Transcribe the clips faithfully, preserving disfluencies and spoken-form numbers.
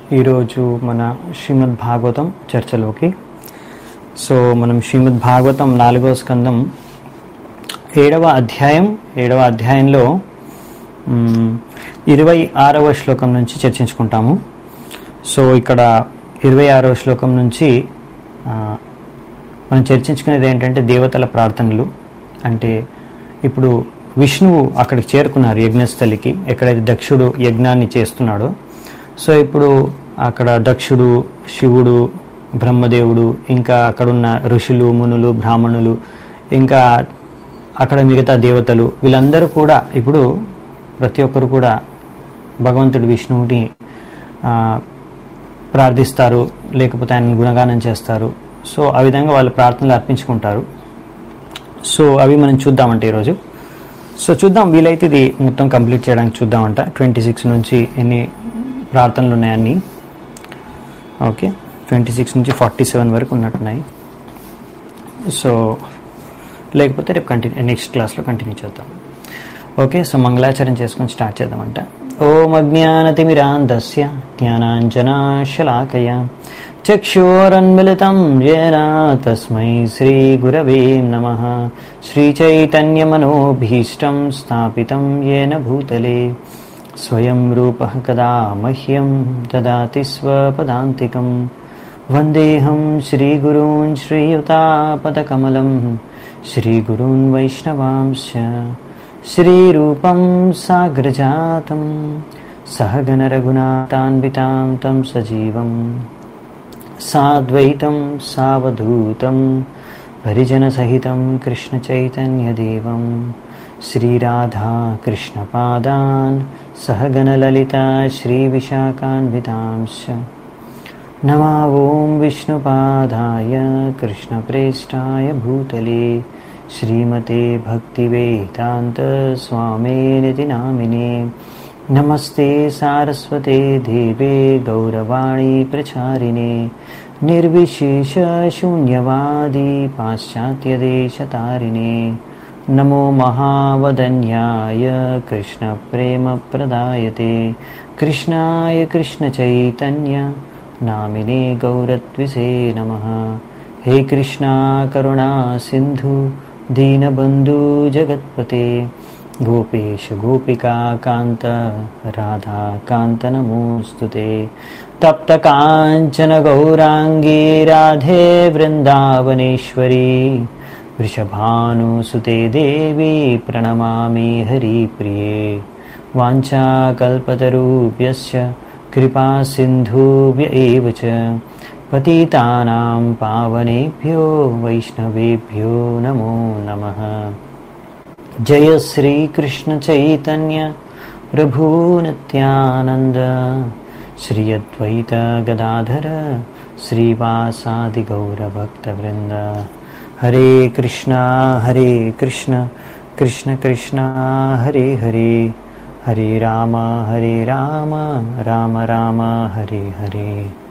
ఈరోజు మన శ్రీమద్ భాగవతం చర్చలోకి. సో మనం శ్రీమద్ భాగవతం నాలుగవ స్కందం ఏడవ అధ్యాయం ఏడవ అధ్యాయంలో ఇరవై ఆరవ శ్లోకం నుంచి చర్చించుకుంటాము. సో ఇక్కడ ఇరవై ఆరవ శ్లోకం నుంచి మనం చర్చించుకునేది ఏంటంటే దేవతల ప్రార్థనలు. అంటే ఇప్పుడు విష్ణువు అక్కడికి చేరుకున్నారు యజ్ఞస్థలికి, ఎక్కడైతే దక్షుడు యజ్ఞాన్ని చేస్తున్నాడో. సో ఇప్పుడు అక్కడ దక్షుడు, శివుడు, బ్రహ్మదేవుడు, ఇంకా అక్కడున్న ఋషులు, మునులు, బ్రాహ్మణులు, ఇంకా అక్కడ మిగతా దేవతలు, వీళ్ళందరూ కూడా ఇప్పుడు ప్రతి ఒక్కరు కూడా భగవంతుడు విష్ణువుని ప్రార్థిస్తారు, లేకపోతే ఆయన గుణగానం చేస్తారు. సో ఆ విధంగా వాళ్ళు ప్రార్థనలు అర్పించుకుంటారు. సో అవి మనం చూద్దామంటే ఈరోజు. సో చూద్దాం, వీలైతే ఇది మొత్తం కంప్లీట్ చేయడానికి చూద్దామంట. ట్వంటీ సిక్స్ నుంచి ఎన్ని ప్రార్థనలు ఉన్నాయన్నీ. ఓకే, ట్వంటీ సిక్స్ నుంచి ఫార్టీ సెవెన్ వరకు ఉన్నట్టున్నాయి. సో లేకపోతే రేపు కంటిన్యూ నెక్స్ట్ క్లాస్లో కంటిన్యూ చేద్దాం. ఓకే, సో మంగళాచరణ చేసుకొని స్టార్ట్ చేద్దామంట. ఓం అజ్ఞానతిమిరాంధస్య జ్ఞానాంజనాశలాకయ చక్షురోన్మిళితం येन తస్మై శ్రీగురవే నమః. శ్రీచైతన్యమనోభీష్టం స్థాపితం येन భూతలే స్వయం రూపః కదా మహ్యం దదాతి స్వపదాంతికం. వందేహం శ్రీగురూన్ శ్రీయుతాపదకమలం శ్రీగురూన్ వైష్ణవాంశ్చ శ్రీరూపం సాగ్రజాతం సహగణ రఘునాథాన్వితాం తం సజీవం సాద్వైతం సావధూతం పరిజనసహితం కృష్ణచైతన్యదేవం శ్రీరాధా కృష్ణపాదాన్ సహగణలలితా శ్రీవిశాఖాన్వితాంశ్చ. నమో ఓం విష్ణుపాదాయ కృష్ణప్రేష్ఠాయ భూతలే శ్రీమతే భక్తివేదాంత స్వామినితి నామినే. నమస్తే సారస్వతే దేవే గౌరవాణి ప్రచారిణే నిర్విశేష శూన్యవాది పాశ్చాత్యదేశతారిణే. నమో మహావదన్యాయ కృష్ణ ప్రేమ ప్రదాయతే కృష్ణాయ కృష్ణ చైతన్య నామినే గౌరత్విసే నమః. హే కృష్ణ కరుణా సింధు దీనబంధు జగత్పతే గోపేశ గోపికా కాంత రాధా కాంత నమోస్తుతే. తప్త కాంచన గౌరాంగీ రాధే వృందావనేశ్వరీ వృషభానుసుతే దేవి ప్రణమామి హరిప్రియే. వాంఛాకల్పతరుభ్యశ్చ కృపా సింధుభ్య ఏవ చ పతితానాం పావనేభ్యో వైష్ణవేభ్యో నమో నమః. జయ శ్రీ కృష్ణ చైతన్య ప్రభు నిత్యానంద శ్రీ అద్వైత గదాధర శ్రీవాసాది గౌరభక్తవృంద. హరే కృష్ణ హరే కృష్ణ కృష్ణ కృష్ణ హరే హరే హరే రామ హరే రామ రామ రామ హరే హరే.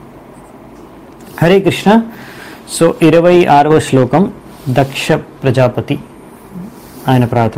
హరే కృష్ణ. సో ఇరవై ఆరవ శ్లోకం దక్ష ప్రజాపతి ఆయన ప్రార్థన.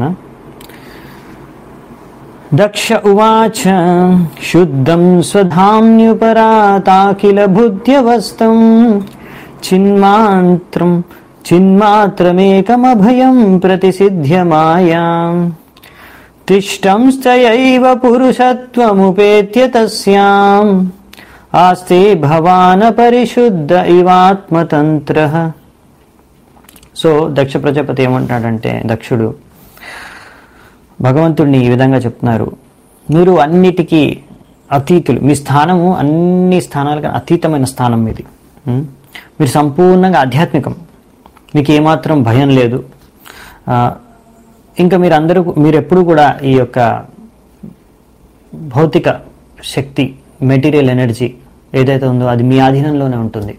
దక్ష ఉవాచ శుద్ధం స్వధామ్యుపరాతాఖిల బుద్ధ్యవస్తం చిన్మాత్రం చిన్మాత్రమేకమభయం ప్రతిసిద్ధ్య మాయాం తిష్టంస్తయైవ పురుషత్వముపేత్య తస్యాం ఆస్తే భవాన పరిశుద్ధ ఇవాత్మతంత్రః. సో దక్ష ప్రజాపతి ఏమంటున్నాడంటే, దక్షుడు భగవంతుడిని ఈ విధంగా చెప్తున్నారు, మీరు అన్నిటికీ అతీతులు, మీ స్థానము అన్ని స్థానాలకు అతీతమైన స్థానం మీది, మీరు సంపూర్ణంగా ఆధ్యాత్మికం, మీకు ఏమాత్రం భయం లేదు. ఇంకా మీరు అందరూ మీరు ఎప్పుడు కూడా ఈ యొక్క భౌతిక శక్తి, మెటీరియల్ ఎనర్జీ ఏదైతే ఉందో అది మీ ఆధీనంలోనే ఉంటుంది.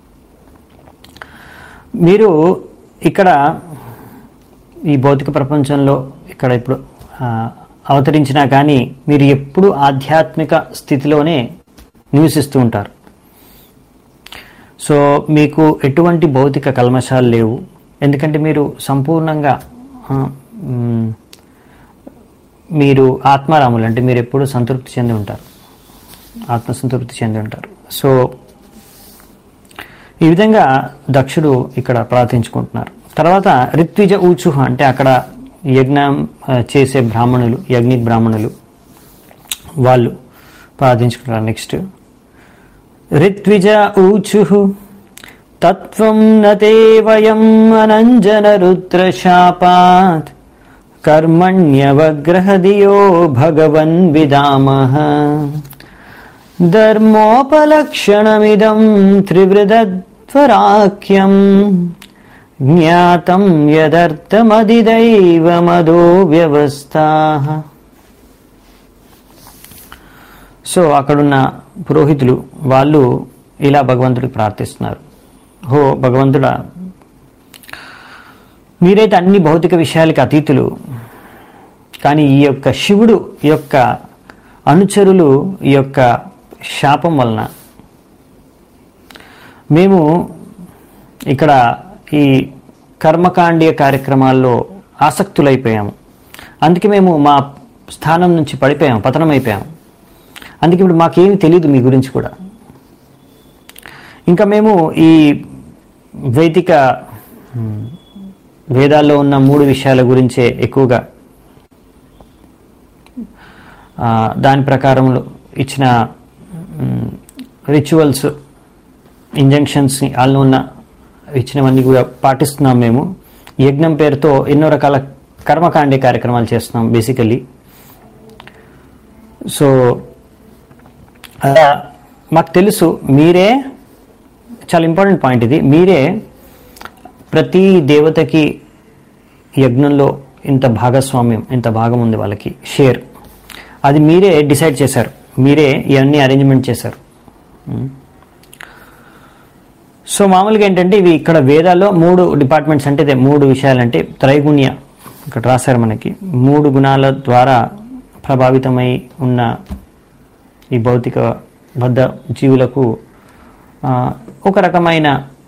మీరు ఇక్కడ ఈ భౌతిక ప్రపంచంలో ఇక్కడ ఇప్పుడు అవతరించినా కానీ మీరు ఎప్పుడు ఆధ్యాత్మిక స్థితిలోనే నివసిస్తూ ఉంటారు. సో మీకు ఎటువంటి భౌతిక కల్మషాలు లేవు, ఎందుకంటే మీరు సంపూర్ణంగా మీరు ఆత్మారాములు, అంటే మీరు ఎప్పుడు సంతృప్తి చెంది ఉంటారు. ఆత్మసంతృప్తి చెంది ఉంటారు. సో ఈ విధంగా దక్షుడు ఇక్కడ ప్రార్థించుకుంటున్నారు. తర్వాత ఋత్విజ ఊచుహ అంటే అక్కడ యజ్ఞం చేసే బ్రాహ్మణులు, యజ్ఞి బ్రాహ్మణులు వాళ్ళు ప్రార్థించుకుంటారు. నెక్స్ట్ ఋత్విజ ఊచుహు తత్వం నతే వయం అనంజన రుద్రశాపాత్ కర్మణ్యవగ్రహదియో భగవన్ విదామః ధర్మోపలక్షణమిదం త్రివృదధ్వరాఖ్యం జ్ఞాతం యదర్థమదిదైవమదో వ్యవస్థాః. సో అక్కడున్న పురోహితులు వాళ్ళు ఇలా భగవంతుడికి ప్రార్థిస్తున్నారు. హో భగవంతుడా, మీరైతే అన్ని భౌతిక విషయాలకి అతీతులు, కానీ ఈ యొక్క శివుడు ఈ యొక్క అనుచరులు ఈ యొక్క శాపం వలన మేము ఇక్కడ ఈ కర్మకాండీయ కార్యక్రమాల్లో ఆసక్తులైపోయాము. అందుకే మేము మా స్థానం నుంచి పడిపోయాము, పతనం అయిపోయాము. అందుకే ఇప్పుడు మాకేమీ తెలియదు మీ గురించి కూడా. ఇంకా మేము ఈ వైదిక వేదాల్లో ఉన్న మూడు విషయాల గురించే ఎక్కువగా దాని ప్రకారంలో ఇచ్చిన రిచువల్స్, ఇంజంక్షన్స్ని వాళ్ళు ఉన్న ఇచ్చినవన్నీ కూడా పాటిస్తున్నాం. మేము యజ్ఞం పేరుతో ఎన్నో రకాల కర్మకాండే కార్యక్రమాలు చేస్తున్నాం బేసికల్లీ. సో అలా మాకు తెలుసు మీరే, చాలా ఇంపార్టెంట్ పాయింట్ ఇది, మీరే ప్రతి దేవతకి యజ్ఞంలో ఇంత భాగస్వామ్యం, ఇంత భాగం ఉంది వాళ్ళకి, షేర్, అది మీరే డిసైడ్ చేశారు, మీరే ఇవన్నీ అరేంజ్మెంట్ చేశారు. సో మామూలుగా ఏంటంటే ఇవి ఇక్కడ వేదాల్లో మూడు డిపార్ట్మెంట్స్ అంటే ఇదే మూడు విషయాలంటే త్రైగుణ్య ఇక్కడ రాశారు మనకి. మూడు గుణాల ద్వారా ప్రభావితమై ఉన్న ఈ భౌతిక బద్ధ జీవులకు ఒక రకమైన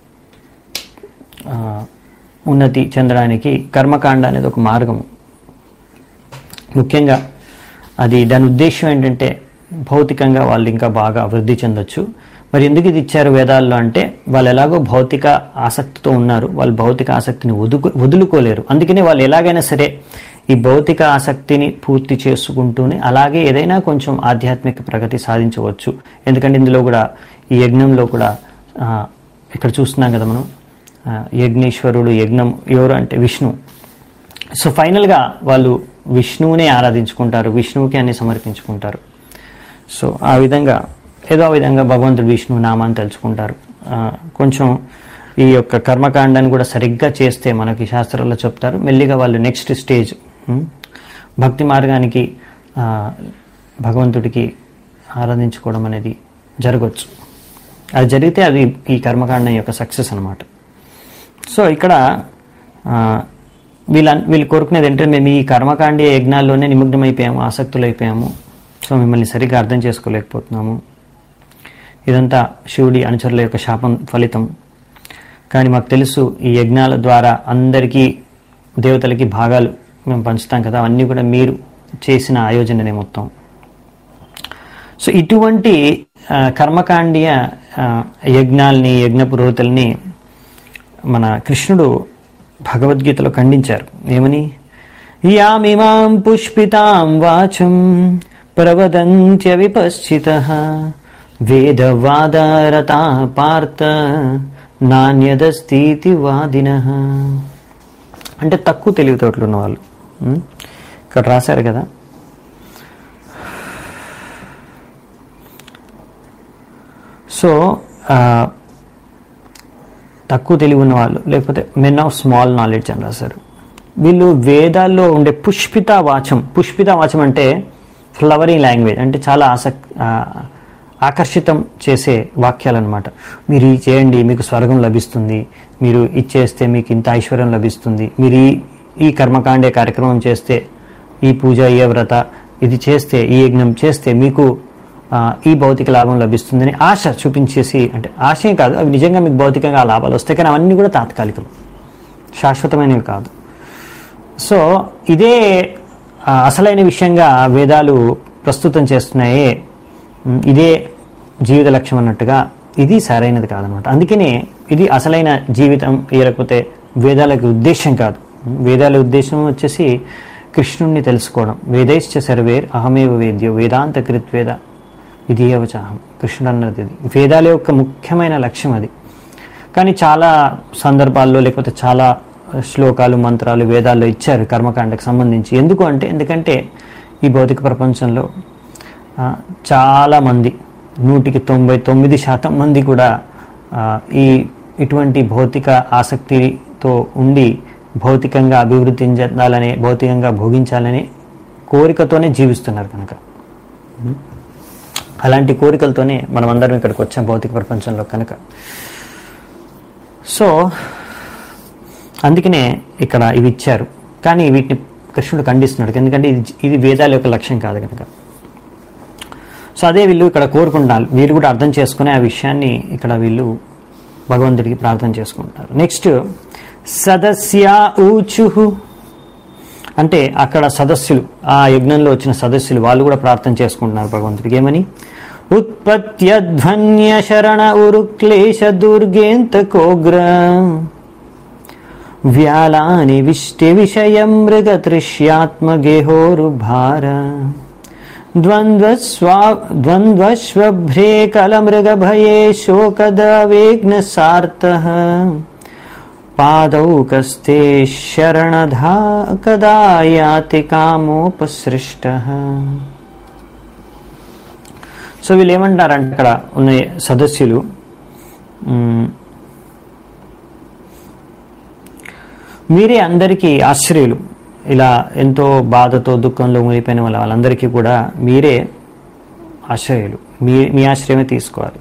ఉన్నతి చెందడానికి కర్మకాండ అనేది ఒక మార్గము. ముఖ్యంగా అది దాని ఉద్దేశం ఏంటంటే భౌతికంగా వాళ్ళు ఇంకా బాగా అభివృద్ధి చెందొచ్చు. మరి ఎందుకు ఇది ఇచ్చారు వేదాల్లో అంటే వాళ్ళు ఎలాగో భౌతిక ఆసక్తితో ఉన్నారు, వాళ్ళు భౌతిక ఆసక్తిని వదుకు వదులుకోలేరు. అందుకనే వాళ్ళు ఎలాగైనా సరే ఈ భౌతిక ఆసక్తిని పూర్తి చేసుకుంటూనే అలాగే ఏదైనా కొంచెం ఆధ్యాత్మిక ప్రగతి సాధించవచ్చు. ఎందుకంటే ఇందులో కూడా ఈ యజ్ఞంలో కూడా ఇక్కడ చూస్తున్నాం కదా మనం, యజ్ఞేశ్వరుడు, యజ్ఞం ఎవరు అంటే విష్ణు. సో ఫైనల్గా వాళ్ళు విష్ణువునే ఆరాధించుకుంటారు, విష్ణువుకి అన్ని సమర్పించుకుంటారు. సో ఆ విధంగా ఏదో విధంగా భగవంతుడు విష్ణు నామాన్ని తెలుసుకుంటారు. కొంచెం ఈ యొక్క కర్మకాండాన్ని కూడా సరిగ్గా చేస్తే మనకి శాస్త్రాల్లో చెప్తారు, మెల్లిగా వాళ్ళు నెక్స్ట్ స్టేజ్ భక్తి మార్గానికి భగవంతుడికి ఆరాధించుకోవడం అనేది జరగవచ్చు. అది జరిగితే అది ఈ కర్మకాండం యొక్క సక్సెస్ అన్నమాట. సో ఇక్కడ వీళ్ళ వీళ్ళు కోరుకునేది ఏంటంటే మేము ఈ కర్మకాండీయ యజ్ఞాల్లోనే నిమగ్నమైపోయాము, ఆసక్తులైపోయాము. సో మిమ్మల్ని సరిగ్గా అర్థం చేసుకోలేకపోతున్నాము. ఇదంతా శివుడి అనుచరుల యొక్క శాపం ఫలితం. కానీ మాకు తెలుసు ఈ యజ్ఞాల ద్వారా అందరికీ దేవతలకి భాగాలు మేము పంచుతాం కదా, అవన్నీ కూడా మీరు చేసిన ఆయోజననే మొత్తం. సో ఇటువంటి కర్మకాండీయ యజ్ఞాల్ని, యజ్ఞ పురోహితుల్ని మన కృష్ణుడు భగవద్గీతలో ఖండించారు. ఏమని? యామిమాం పుష్పితాం వాచం ప్రవదంత్య విపశ్చితః వేదవాదారతా పార్థ నాణ్యదస్తీతి వాదినః. అంటే తక్కువ తెలివితోటలు ఉన్న వాళ్ళు ఇక్కడ రాశారు కదా. సో తక్కువ తెలివి ఉన్న వాళ్ళు, లేకపోతే మెన్ ఆఫ్ స్మాల్ నాలెడ్జ్ అని రాశారు. వీళ్ళు వేదాల్లో ఉండే పుష్పిత వాచం, పుష్పిత వాచం అంటే ఫ్లవరింగ్ లాంగ్వేజ్, అంటే చాలా ఆసక్ ఆకర్షితం చేసే వాక్యాలు అనమాట. మీరు ఈ చేయండి మీకు స్వర్గం లభిస్తుంది, మీరు ఇది చేస్తే మీకు ఇంత ఐశ్వర్యం లభిస్తుంది, మీరు ఈ ఈ కర్మకాండే కార్యక్రమం చేస్తే, ఈ పూజ, ఈ వ్రత ఇది చేస్తే, ఈ యజ్ఞం చేస్తే మీకు ఈ భౌతిక లాభం లభిస్తుందని ఆశ చూపించేసి, అంటే ఆశయం కాదు, అవి నిజంగా మీకు భౌతికంగా లాభాలు వస్తాయి, కానీ అవన్నీ కూడా తాత్కాలికం, శాశ్వతమైనవి కాదు. సో ఇదే అసలైన విషయంగా వేదాలు ప్రస్తుతం చేస్తున్నాయే ఇదే జీవిత లక్ష్యం అన్నట్టుగా ఇది సరైనది కాదనమాట. అందుకనే ఇది అసలైన జీవితం, లేకపోతే వేదాలకు ఉద్దేశం కాదు. వేదాల ఉద్దేశం వచ్చేసి కృష్ణుణ్ణి తెలుసుకోవడం. వేదైశ్చ సర్వేర్ అహమేవ వేద్యో వేదాంత కృత్వేద విధీయవచాహం, కృష్ణుడు అన్నది ఇది. వేదాల యొక్క ముఖ్యమైన లక్ష్యం అది. కానీ చాలా సందర్భాల్లో లేకపోతే చాలా శ్లోకాలు మంత్రాలు వేదాల్లో ఇచ్చారు కర్మకాండకు సంబంధించి. ఎందుకు అంటే ఎందుకంటే ఈ భౌతిక ప్రపంచంలో చాలామంది, నూటికి తొంభై తొమ్మిది శాతం మంది కూడా ఈ ఇటువంటి భౌతిక ఆసక్తితో ఉండి భౌతికంగా అభివృద్ధి చెందాలని, భౌతికంగా భోగించాలని కోరికతోనే జీవిస్తున్నారు. కనుక అలాంటి కోరికలతోనే మనం అందరం ఇక్కడికి వచ్చాం భౌతిక ప్రపంచంలో. కనుక సో అందుకనే ఇక్కడ ఇవి ఇచ్చారు. కానీ వీటిని కృష్ణుడు ఖండిస్తున్నాడు, ఎందుకంటే ఇది ఇది వేదాల యొక్క లక్ష్యం కాదు కనుక. సో అదే వీళ్ళు ఇక్కడ కోరుకుంటారు, వీళ్ళు కూడా అర్థం చేసుకునే ఆ విషయాన్ని ఇక్కడ వీళ్ళు భగవంతుడికి ప్రార్థన చేసుకుంటారు. నెక్స్ట్ సదస్యా ఊచుహు అంటే అక్కడ సదస్సులు, ఆ యజ్ఞంలో వచ్చిన సదస్సులు వాళ్ళు కూడా ప్రార్థన చేసుకుంటున్నారు భగవంతుడికి. ఏమని? ఉత్పత్త్యధ్వన్య శరణ ఉరుక్లేశ దుర్గేంత కోగ్ర వ్యాలాని విష్టి విషయం మృగ తృష్యాత్మగేహోరు భార ద్వంద్వస్వా ద్వంద్వశ్వభ్రే కలమృగ భయే శోకదవేగ్న సార్తః పాదౌ కస్తే శరణధా కదా యాతి కామోపసృష్టః. సో వీళ్ళు ఏమంటారంటే అక్కడ ఉన్న సదస్సులు, మీరే అందరికీ ఆశ్రయులు, ఇలా ఎంతో బాధతో దుఃఖంలో మునిగిపోయిన వాళ్ళ వాళ్ళందరికీ కూడా మీరే ఆశ్రయులు, మీ మీ ఆశ్రయమే తీసుకోవాలి.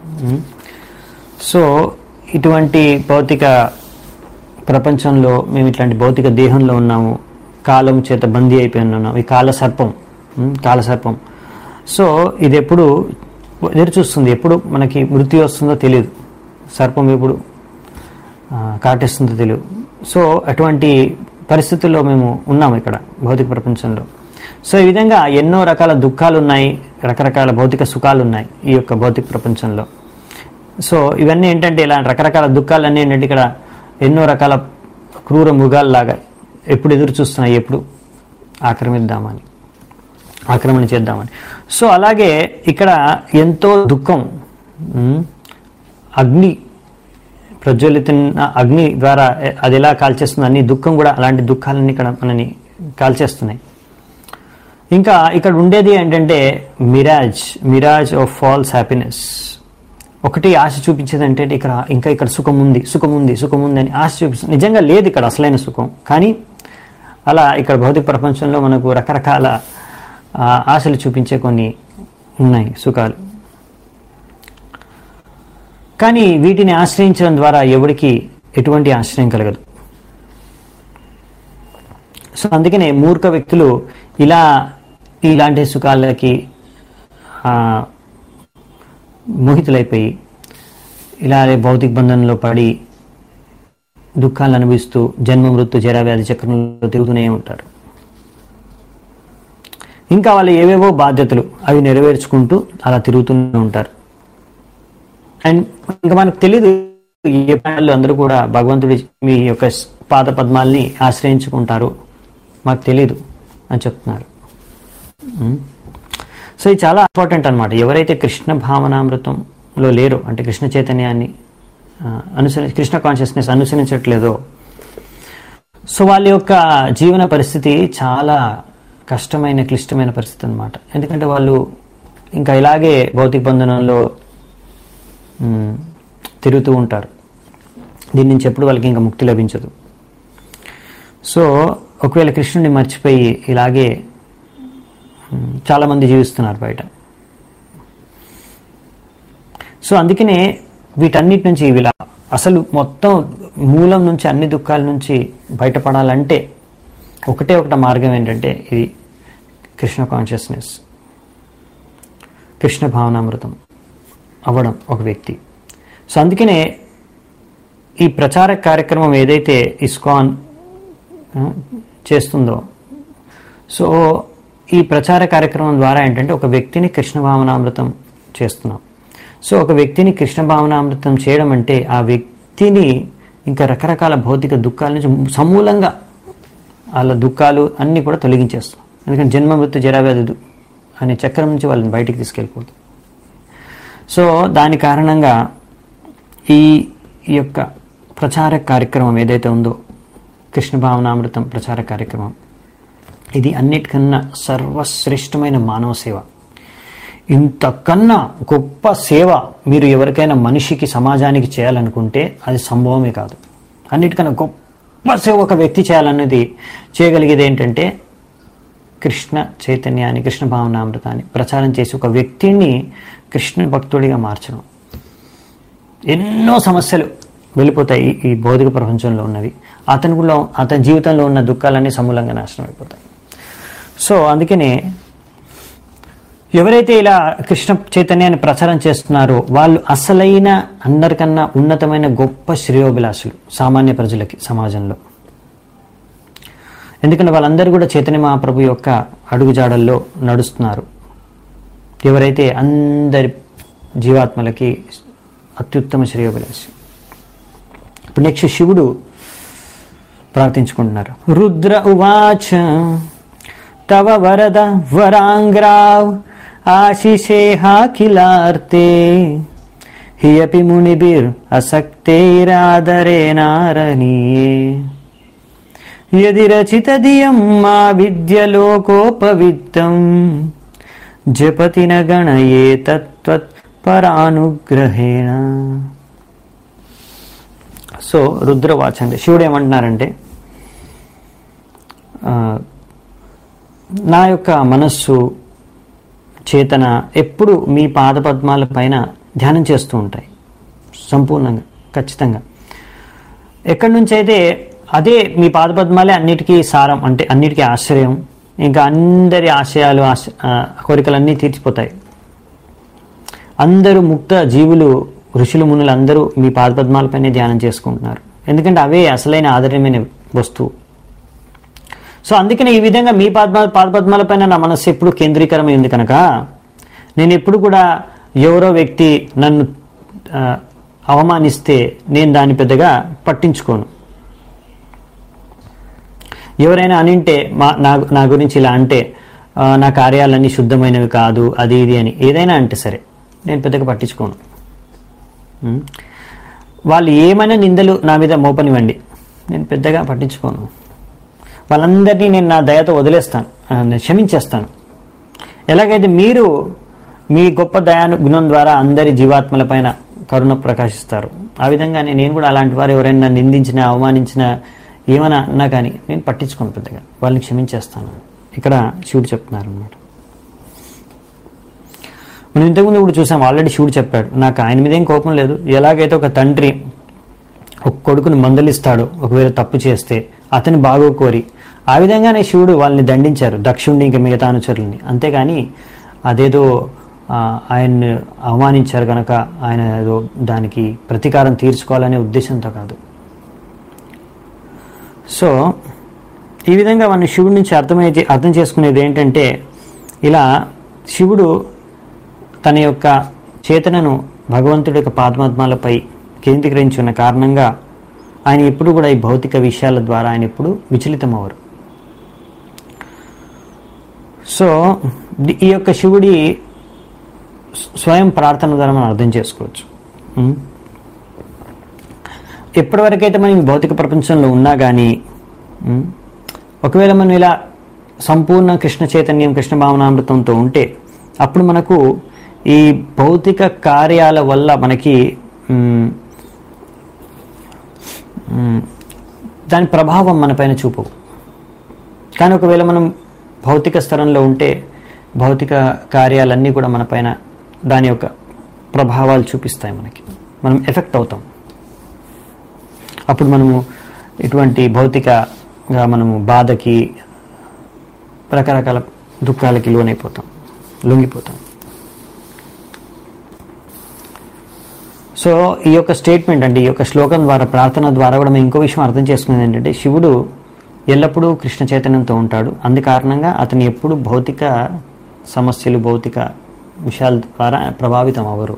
సో ఇటువంటి భౌతిక ప్రపంచంలో మేము ఇట్లాంటి భౌతిక దేహంలో ఉన్నాము, కాలం చేత బందీ అయిపోయి ఉన్నాము. ఈ కాల సర్పం కాలసర్పం సో ఇది ఎప్పుడు ఎదురు చూస్తుంది, ఎప్పుడు మనకి మృత్యు వస్తుందో తెలియదు, సర్పం ఎప్పుడు కాటేస్తుందో తెలియదు. సో అటువంటి పరిస్థితుల్లో మేము ఉన్నాము ఇక్కడ భౌతిక ప్రపంచంలో. సో ఈ విధంగా ఎన్నో రకాల దుఃఖాలు ఉన్నాయి, రకరకాల భౌతిక సుఖాలు ఉన్నాయి ఈ యొక్క భౌతిక ప్రపంచంలో. సో ఇవన్నీ ఏంటంటే ఇలా రకరకాల దుఃఖాలన్నీ ఏంటంటే ఇక్కడ ఎన్నో రకాల క్రూర మృగాల్లాగా ఎప్పుడు ఎదురు చూస్తున్నాయి, ఎప్పుడు ఆక్రమిద్దామని, ఆక్రమణ చేద్దామని. సో అలాగే ఇక్కడ ఎంతో దుఃఖం, అగ్ని ప్రజ్వలితున్న అగ్ని ద్వారా అది ఎలా కాల్చేస్తుంది అన్ని దుఃఖం కూడా అలాంటి దుఃఖాలన్నీ ఇక్కడ మనని కాల్చేస్తున్నాయి. ఇంకా ఇక్కడ ఉండేది ఏంటంటే mirage mirage of false happiness. ఒకటి ఆశ చూపించేది అంటే ఇక్కడ ఇంకా ఇక్కడ సుఖం ఉంది సుఖం ఉంది సుఖం ఉంది అని ఆశ చూపిస్తుంది. నిజంగా లేదు ఇక్కడ అసలైన సుఖం. కానీ అలా ఇక్కడ భౌతిక ప్రపంచంలో మనకు రకరకాల ఆశలు చూపించే కొన్ని ఉన్నాయి సుఖాలు. కానీ వీటిని ఆశ్రయించడం ద్వారా ఎవరికి ఎటువంటి ఆశ్రయం కలగదు. సో అందుకనే మూర్ఖ వ్యక్తులు ఇలా ఇలాంటి సుఖాలకి మోహితులైపోయి ఇలాగే భౌతిక బంధంలో పడి దుఃఖాలను అనుభవిస్తూ జన్మ మృత్యు జరావ్యాధి చక్రంలో తిరుగుతూనే ఉంటారు. ఇంకా వాళ్ళు ఏవేవో బాధ్యతలు అవి నెరవేర్చుకుంటూ అలా తిరుగుతూనే ఉంటారు. అండ్ ఇంకా మనకు తెలియదు ఏ ప్రాణాలు అందరూ కూడా భగవంతుడి మీ యొక్క పాద పద్మాల్ని ఆశ్రయించుకుంటారు, మాకు తెలీదు అని చెప్తున్నారు. సో ఇది చాలా ఇంపార్టెంట్ అనమాట. ఎవరైతే కృష్ణ భావనామృతంలో లేరో, అంటే కృష్ణ చైతన్యాన్ని అనుసరి కృష్ణ కాన్షియస్నెస్ అనుసరించట్లేదో, సో వాళ్ళ యొక్క జీవన పరిస్థితి చాలా కష్టమైన క్లిష్టమైన పరిస్థితి అనమాట. ఎందుకంటే వాళ్ళు ఇంకా ఇలాగే భౌతిక బంధనంలో తిరుగుతూ ఉంటారు. దీని నుంచి ఎప్పుడు వాళ్ళకి ఇంకా ముక్తి లభించదు. సో ఒకవేళ కృష్ణుడిని మర్చిపోయి ఇలాగే చాలామంది జీవిస్తున్నారు బయట. సో అందుకనే వీటన్నిటి నుంచి వీళ్ళ అసలు మొత్తం మూలం నుంచి అన్ని దుఃఖాల నుంచి బయటపడాలంటే ఒకటే ఒకట మార్గం ఏంటంటే ఇది కృష్ణ కాన్షియస్నెస్, కృష్ణ భావనామృతం అవ్వడం ఒక వ్యక్తి. సో అందుకనే ఈ ప్రచార కార్యక్రమం ఏదైతే ఇస్కాన్ చేస్తుందో, సో ఈ ప్రచార కార్యక్రమం ద్వారా ఏంటంటే ఒక వ్యక్తిని కృష్ణ భావనామృతం చేస్తున్నాం. సో ఒక వ్యక్తిని కృష్ణ భావనామృతం చేయడం అంటే ఆ వ్యక్తిని ఇంకా రకరకాల భౌతిక దుఃఖాల నుంచి సమూలంగా వాళ్ళ దుఃఖాలు అన్నీ కూడా తొలగించేస్తాం. ఎందుకంటే జన్మ మృత్యు జరావ్యాధి అనే చక్రం నుంచి వాళ్ళని బయటికి తీసుకెళ్ళిపోతుంది. సో దాని కారణంగా ఈ ఈ యొక్క ప్రచార కార్యక్రమం ఏదైతే ఉందో కృష్ణ భావనామృతం ప్రచార కార్యక్రమం, ఇది అన్నిటికన్నా సర్వశ్రేష్టమైన మానవ సేవ. ఇంతకన్నా గొప్ప సేవ మీరు ఎవరికైనా మనిషికి సమాజానికి చేయాలనుకుంటే అది సంభవమే కాదు. అన్నిటికన్నా గొప్ప సేవ ఒక వ్యక్తి చేయాలన్నది చేయగలిగేది ఏంటంటే కృష్ణ చైతన్యాన్ని, కృష్ణ భావనామృతాన్ని ప్రచారం చేసి ఒక వ్యక్తిని కృష్ణ భక్తుడిగా మార్చడం. ఎన్నో సమస్యలు వెళ్ళిపోతాయి ఈ భౌతిక ప్రపంచంలో ఉన్నవి. అతనిలో అతని జీవితంలో ఉన్న దుఃఖాలన్నీ సమూలంగా నాశనం అయిపోతాయి. సో అందుకనే ఎవరైతే ఇలా కృష్ణ చైతన్యాన్ని ప్రచారం చేస్తున్నారో వాళ్ళు అసలైన అందరికన్నా ఉన్నతమైన గొప్ప శ్రేయోభిలాషులు సామాన్య ప్రజలకి సమాజంలో. ఎందుకంటే వాళ్ళందరూ కూడా చైతన్య మహాప్రభు యొక్క అడుగుజాడల్లో నడుస్తున్నారు. ఎవరైతే అందరి జీవాత్మలకి అత్యుత్తమ శ్రేయోభిలాషి. ఇప్పుడు నెక్స్ట్ శివుడు ప్రార్థించుకుంటున్నారు. రుద్ర ఉవాచ తవ వరద వరాంగ్రావ్ ఆశిషేహాఖిలార్తే హియపి మునిభిర్ అసక్తైరాదరేనారణీయే యది రచిత దియం మా విద్యలోకోపవిత్తం జపతి న గణయే తత్వత్ పరానుగ్రహేణ. సో రుద్రవాచ అంటే శివుడు ఏమంటున్నారంటే నా యొక్క మనస్సు చేతన ఎప్పుడు మీ పాదపద్మాల పైన ధ్యానం చేస్తూ ఉంటాయి సంపూర్ణంగా ఖచ్చితంగా. ఎక్కడి నుంచి అయితే అదే మీ పాదపద్మాలే అన్నిటికీ సారం, అంటే అన్నిటికీ ఆశ్రయం. ఇంకా అందరి ఆశయాలు ఆశ కోరికలన్నీ తీర్చిపోతాయి. అందరూ ముక్త జీవులు, ఋషులు మునులు అందరూ మీ పాదపద్మాలపైనే ధ్యానం చేసుకుంటున్నారు. ఎందుకంటే అవే అసలైన ఆదరణమైన వస్తువు. సో అందుకని ఈ విధంగా మీ పాద పాదపద్మాలపైన నా మనస్సు ఎప్పుడు కేంద్రీకరమైంది కనుక నేను ఎప్పుడు కూడా ఎవరో వ్యక్తి నన్ను అవమానిస్తే నేను దాన్ని పెద్దగా పట్టించుకోను. ఎవరైనా అనింటే మా నా నా గురించి ఇలా అంటే నా కార్యాలన్నీ శుద్ధమైనవి కాదు అది ఇది అని ఏదైనా అంటే సరే నేను పెద్దగా పట్టించుకోను. వాళ్ళు ఏమైనా నిందలు నా మీద మోపనివ్వండి, నేను పెద్దగా పట్టించుకోను. వాళ్ళందరినీ నేను నా దయతో వదిలేస్తాను, నేను క్షమించేస్తాను. ఎలాగైతే మీరు మీ గొప్ప దయాను గుణం ద్వారా అందరి జీవాత్మల పైన కరుణ ప్రకాశిస్తారు, ఆ విధంగానే నేను కూడా అలాంటి వారు ఎవరైనా నిందించినా అవమానించినా ఏమైనా అన్నా కానీ నేను పట్టించుకోను, పెద్దగా వాళ్ళని క్షమించేస్తాను. ఇక్కడ శివుడు చెప్తున్నారు అన్నమాట. మనం ఇంతకుముందు ఇప్పుడు చూసాం, ఆల్రెడీ శివుడు చెప్పాడు నాకు ఆయన మీద ఏం కోపం లేదు. ఎలాగైతే ఒక తండ్రి ఒక కొడుకుని మందలిస్తాడు ఒకవేళ తప్పు చేస్తే అతని బాగో కోరి, ఆ విధంగానే శివుడు వాళ్ళని దండించారు, దక్షుణ్ణి ఇంకా మిగతా అనుచరుల్ని. అంతేగాని అదేదో ఆయన్ని అవమానించారు కనుక ఆయన ఏదో దానికి ప్రతీకారం తీర్చుకోవాలనే ఉద్దేశంతో కాదు. సో ఈ విధంగా మన శివుడి నుంచి అర్థమయ్యే అర్థం చేసుకునేది ఏంటంటే, ఇలా శివుడు తన యొక్క చేతనను భగవంతుడి యొక్క పాదపద్మాలపై కేంద్రీకరించి ఉన్న కారణంగా ఆయన ఎప్పుడు కూడా ఈ భౌతిక విషయాల ద్వారా ఆయన ఎప్పుడు విచలితం అవ్వరు. సో ఈ యొక్క శివుడి స్వయం ప్రార్థన ద్వారా మనం అర్థం చేసుకోవచ్చు. ఎప్పటివరకైతే మనం ఈ భౌతిక ప్రపంచంలో ఉన్నా కానీ ఒకవేళ మనం ఇలా సంపూర్ణ కృష్ణ చైతన్యం కృష్ణ భావనామృతంతో ఉంటే అప్పుడు మనకు ఈ భౌతిక కార్యాల వల్ల మనకి దాని ప్రభావం మన పైన చూపవు. కానీ ఒకవేళ మనం భౌతిక స్థలంలో ఉంటే భౌతిక కార్యాలన్నీ కూడా మన పైన దాని యొక్క ప్రభావాలు చూపిస్తాయి, మనకి మనం ఎఫెక్ట్ అవుతాం. అప్పుడు మనము ఇటువంటి భౌతికగా మనము బాధకి రకరకాల దుఃఖాలకి లోనైపోతాం, లొంగిపోతాం. సో ఈ యొక్క స్టేట్మెంట్ అంటే ఈ యొక్క శ్లోకం ద్వారా ప్రార్థన ద్వారా కూడా మేము ఇంకో విషయం అర్థం చేసుకునేది ఏంటంటే, శివుడు ఎల్లప్పుడూ కృష్ణ చైతన్యంతో ఉంటాడు. అందు కారణంగా అతను ఎప్పుడు భౌతిక సమస్యలు భౌతిక విషయాల ద్వారా ప్రభావితం అవ్వరు.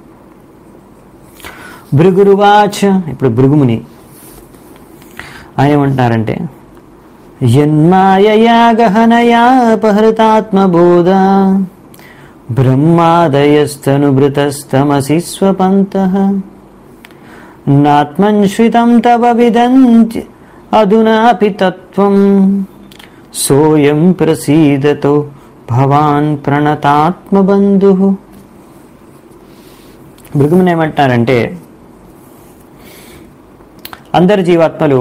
భృగురువాచ, ఇప్పుడు భృగుముని ఆయన ఏమంటున్నారంటే, యన్మాయయా గహనయా అపహృతాత్మబోధ బ్రహ్మాదయస్తనుభృతస్తమసి స్వపంతః నాత్మన్శ్రితం తవ విదంతి అధునాపి తత్వం సోయం ప్రసీదతో భవాన్ ప్రణతాత్మబంధుః. భృగుముని ఏమంటారంటే, అందరి జీవాత్మలు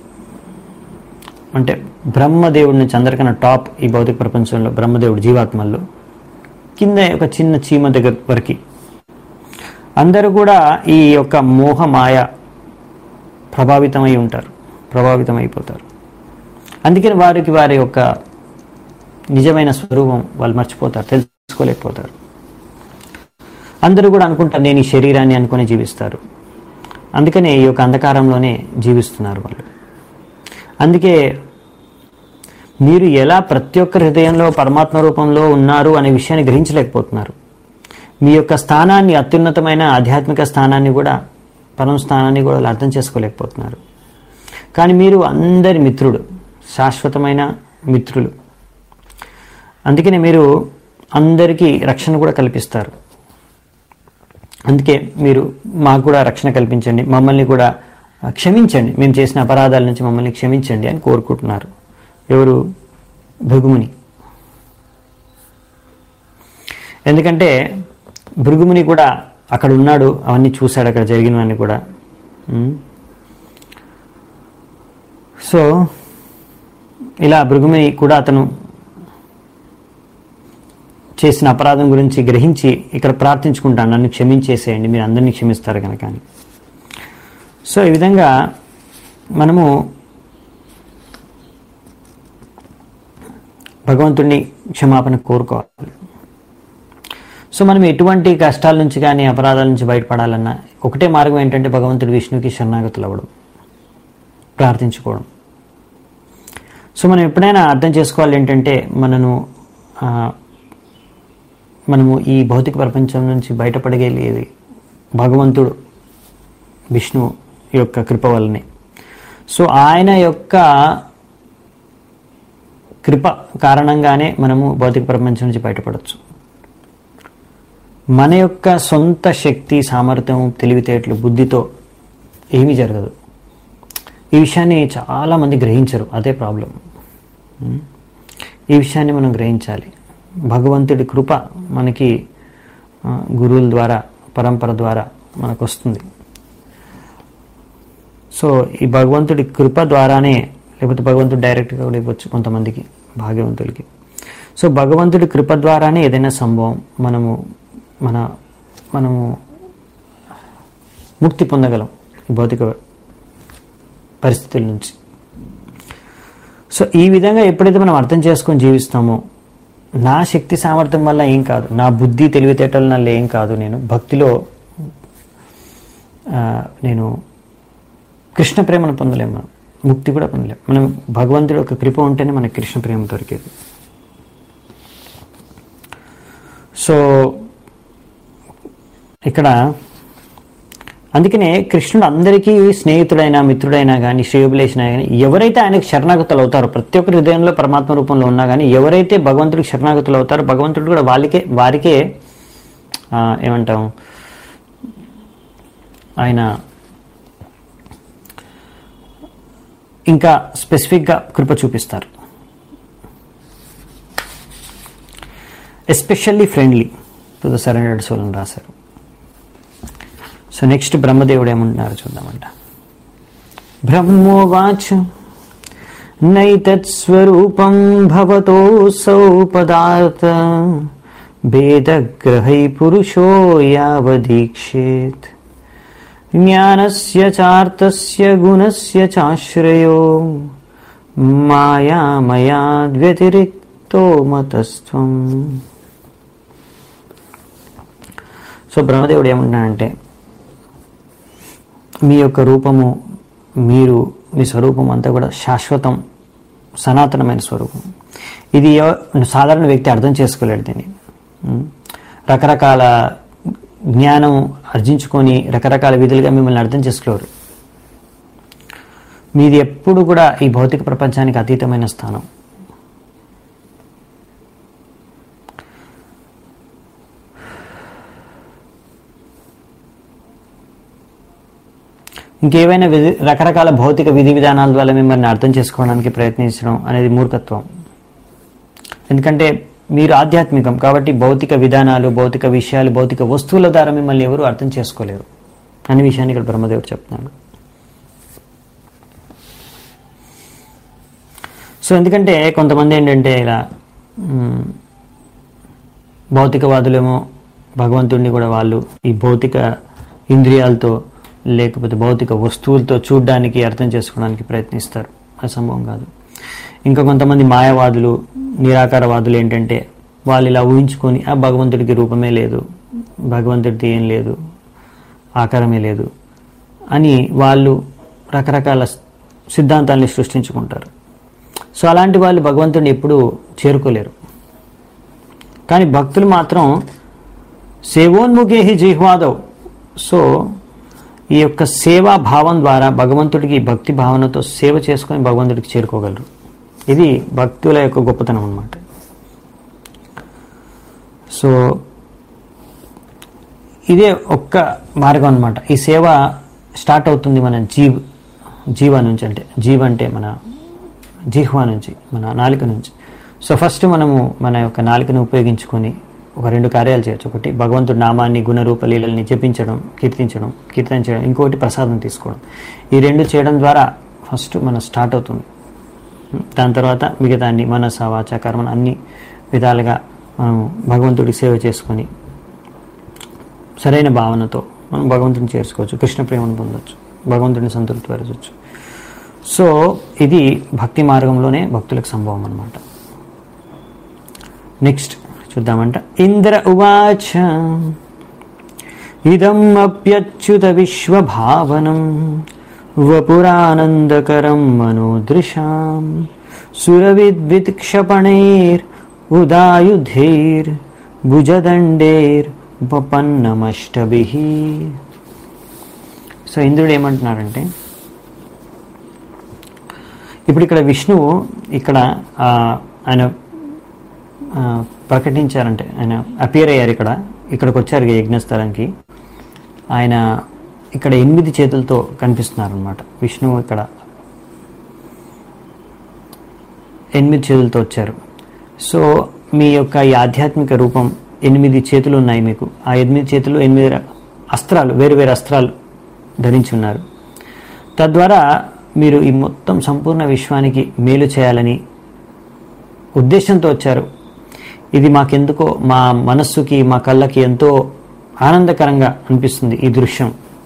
అంటే బ్రహ్మదేవుడి నుంచి అందరికన్నా టాప్ ఈ భౌతిక ప్రపంచంలో బ్రహ్మదేవుడు జీవాత్మల్లో కింద ఒక చిన్న చీమ దగ్గర వరకు అందరూ కూడా ఈ యొక్క మోహమాయ ప్రభావితమై ఉంటారు, ప్రభావితమైపోతారు. అందుకని వారికి వారి యొక్క నిజమైన స్వరూపం వాళ్ళు మర్చిపోతారు, తెలుసుకోలేకపోతారు. అందరూ కూడా అనుకుంటారు నేను ఈ శరీరాన్ని అనుకుని జీవిస్తారు. అందుకనే ఈ యొక్క అంధకారంలోనే జీవిస్తున్నారు వాళ్ళు. అందుకే మీరు ఎలా ప్రతి ఒక్క హృదయంలో పరమాత్మ రూపంలో ఉన్నారు అనే విషయాన్ని గ్రహించలేకపోతున్నారు. మీ యొక్క స్థానాన్ని, అత్యున్నతమైన ఆధ్యాత్మిక స్థానాన్ని కూడా, పరమ స్థానాన్ని కూడా అర్థం చేసుకోలేకపోతున్నారు. కానీ మీరు అందరి మిత్రుడు, శాశ్వతమైన మిత్రులు. అందుకనే మీరు అందరికీ రక్షణ కూడా కల్పిస్తారు. అందుకే మీరు మాకు కూడా రక్షణ కల్పించండి, మమ్మల్ని కూడా క్షమించండి, మేము చేసిన అపరాధాల నుంచి మమ్మల్ని క్షమించండి అని కోరుకుంటున్నారు. ఎవరు? భృగుముని. ఎందుకంటే భృగుముని కూడా అక్కడ ఉన్నాడు, అవన్నీ చూశాడు, అక్కడ జరిగినవన్నీ కూడా. సో ఇలా భృగుముని కూడా అతను చేసిన అపరాధం గురించి గ్రహించి ఇక్కడ ప్రార్థించుకుంటాను, నన్ను క్షమించేసేయండి, మీరు అందరినీ క్షమిస్తారు కనుక అని. సో ఈ విధంగా మనము భగవంతుడిని క్షమాపణ కోరుకోవాలి. సో మనం ఎటువంటి కష్టాల నుంచి కానీ అపరాధాల నుంచి బయటపడాలన్నా ఒకటే మార్గం ఏంటంటే భగవంతుడి విష్ణుకి శరణాగతులు అవ్వడం, ప్రార్థించుకోవడం. సో మనం ఎప్పుడైనా అర్థం చేసుకోవాలి ఏంటంటే మనను మనము ఈ భౌతిక ప్రపంచం నుంచి బయటపడగలిగేది భగవంతుడు విష్ణు యొక్క కృప వల్లనే. సో ఆయన యొక్క కృప కారణంగానే మనము భౌతిక ప్రపంచం నుంచి బయటపడవచ్చు. మన యొక్క సొంత శక్తి, సామర్థ్యం, తెలివితేటలు, బుద్ధితో ఏమీ జరగదు. ఈ విషయాన్ని చాలామంది గ్రహించరు, అదే ప్రాబ్లం. ఈ విషయాన్ని మనం గ్రహించాలి. భగవంతుడి కృప మనకి గురువుల ద్వారా, పరంపర ద్వారా మనకు వస్తుంది. సో ఈ భగవంతుడి కృప ద్వారానే, లేకపోతే భగవంతుడు డైరెక్ట్గా కూడా ఇవ్వచ్చు కొంతమందికి, భాగ్యవంతులకి. సో భగవంతుడి కృప ద్వారానే ఏదైనా సంభవం మనము మన మనము ముక్తి పొందగలం ఈ భౌతిక పరిస్థితుల నుంచి. సో ఈ విధంగా ఎప్పుడైతే మనం అర్థం చేసుకొని జీవిస్తామో, నా శక్తి సామర్థ్యం వల్ల ఏం కాదు, నా బుద్ధి తెలివితేటల వల్ల ఏం కాదు, నేను భక్తిలో నేను కృష్ణ ప్రేమను పొందలేము, మనం ముక్తి కూడా పొందలేము. మనం భగవంతుడి యొక్క కృప ఉంటేనే మనకి కృష్ణ ప్రేమ దొరికేది. సో ఇక్కడ అందుకనే కృష్ణుడు అందరికీ స్నేహితుడైనా, మిత్రుడైనా కానీ, శ్రేయోభిలేషుడైనా కానీ, ఎవరైతే ఆయనకు శరణాగతులు అవుతారో, ప్రతి ఒక్కరి హృదయంలో పరమాత్మ రూపంలో ఉన్నా కానీ ఎవరైతే భగవంతుడికి శరణాగతులు అవుతారో, భగవంతుడు కూడా వాళ్ళకే వారికే ఏమంటాం ఆయన ఇంకా స్పెసిఫిక్గా కృప చూపిస్తారు. Especially friendly to the surrendered soul అని రాశారు. సో నెక్స్ట్ బ్రహ్మదేవుడు ఏమంటున్నారు చూద్దామంట. బ్రహ్మోవాచ నైతత్స్వరూపం భవతోసౌ పదార్థ భేదగ్రహై పురుషో యావదీక్షేత్ జ్ఞానస్య చార్థస్య గుణస్య చాశ్రయో మాయామయాద్వ్యతిరిక్తో మతస్త్వం. సో బ్రహ్మదేవుడు ఏమంటున్నాడంటే, మీ యొక్క రూపము, మీరు మీ స్వరూపం అంతా కూడా శాశ్వతం సనాతనమైన స్వరూపం. ఇది సాధారణ వ్యక్తి అర్థం చేసుకోలేడు దీన్ని. రకరకాల జ్ఞానం ఆర్జించుకొని రకరకాల విధులుగా మిమ్మల్ని అర్థం చేసుకోరు. మీది ఎప్పుడు కూడా ఈ భౌతిక ప్రపంచానికి అతీతమైన స్థానం. ఇంకేవైనా విధి రకరకాల భౌతిక విధి విధానాల ద్వారా మిమ్మల్ని అర్థం చేసుకోవడానికి ప్రయత్నించడం అనేది మూర్ఖత్వం. ఎందుకంటే మీరు ఆధ్యాత్మికం కాబట్టి భౌతిక విధానాలు, భౌతిక విషయాలు, భౌతిక వస్తువుల ద్వారా మిమ్మల్ని ఎవరు అర్థం చేసుకోలేరు అనే విషయాన్ని ఇక్కడ బ్రహ్మదేవుడు చెప్తున్నాడు. సో ఎందుకంటే కొంతమంది ఏంటంటే ఇలా భౌతికవాదులేమో భగవంతుడిని కూడా వాళ్ళు ఈ భౌతిక ఇంద్రియాలతో లేకపోతే భౌతిక వస్తువులతో చూడడానికి అర్థం చేసుకోవడానికి ప్రయత్నిస్తారు. అసంభవం కాదు. ఇంకా కొంతమంది మాయావాదులు, నిరాకారవాదులు ఏంటంటే వాళ్ళు ఇలా ఊహించుకొని ఆ భగవంతుడికి రూపమే లేదు, భగవంతుడికి ఏం లేదు, ఆకారమే లేదు అని వాళ్ళు రకరకాల సిద్ధాంతాలని సృష్టించుకుంటారు. సో అలాంటి వాళ్ళు భగవంతుడిని ఎప్పుడూ చేరుకోలేరు. కానీ భక్తులు మాత్రం సేవోన్ముఖేహి జిహ్వాదవ్. సో ఈ యొక్క సేవా భావం ద్వారా భగవంతుడికి భక్తి భావనతో సేవ చేసుకొని భగవంతుడికి చేరుకోగలరు. ఇది భక్తుల యొక్క గొప్పతనం అన్నమాట. సో ఇదే ఒక్క మార్గం అన్నమాట. ఈ సేవ స్టార్ట్ అవుతుంది మన జీవ్ జీవ నుంచి, అంటే జీవ్ అంటే మన జిహ్వా నుంచి, మన నాలుక నుంచి. సో ఫస్ట్ మనము మన యొక్క నాలుకను ఉపయోగించుకొని ఒక రెండు కార్యాలు చేయొచ్చు. ఒకటి భగవంతుడి నామాన్ని, గుణరూప లీలల్ని జపించడం, కీర్తించడం, కీర్తన చేయడం, ఇంకోటి ప్రసాదం తీసుకోవడం. ఈ రెండు చేయడం ద్వారా ఫస్ట్ మన స్టార్ట్ అవుతుంది. దాని తర్వాత మిగతాన్ని మనస, వాచ, కర్మ అన్ని విధాలుగా మనం భగవంతుడికి సేవ చేసుకొని సరైన భావనతో మనం భగవంతుడిని చేసుకోవచ్చు, కృష్ణ ప్రేమను పొందవచ్చు, భగవంతుడిని సంతృప్తి పరచవచ్చు. సో ఇది భక్తి మార్గంలోనే భక్తులకు సంభవం అన్నమాట. నెక్స్ట్ చూద్దామంట. ఇంద్ర ఉవాచ ఇదం అప్యచ్యుత విశ్వభావనం వపురానందకరం మనోదృశాం సురవిద్విత్క్షపణైర్ ఉదాయుధైర్ భుజదండైర్ ఉపపన్నమష్టభిః. సో ఇంద్రుడు ఏమంటున్నారంటే, ఇప్పుడు ఇక్కడ విష్ణువు ఇక్కడ ఆయన ప్రకటించారంటే ఆయన అపియర్ అయ్యారు. ఇక్కడ ఇక్కడికి వచ్చారు యజ్ఞస్థలానికి. ఆయన ఇక్కడ ఎనిమిది చేతులతో కనిపిస్తున్నారు అనమాట. విష్ణువు ఇక్కడ ఎనిమిది చేతులతో వచ్చారు. సో మీ యొక్క ఈ ఆధ్యాత్మిక రూపం ఎనిమిది చేతులు ఉన్నాయి మీకు. ఆ ఎనిమిది చేతులు ఎనిమిది అస్త్రాలు, వేరు వేరు అస్త్రాలు ధరించి ఉన్నారు. తద్వారా మీరు ఈ మొత్తం సంపూర్ణ విశ్వానికి మేలు చేయాలని ఉద్దేశంతో వచ్చారు. ఇది మాకెందుకో మా మనస్సుకి, మా కళ్ళకి ఎంతో ఆనందకరంగా అనిపిస్తుంది ఈ దృశ్యం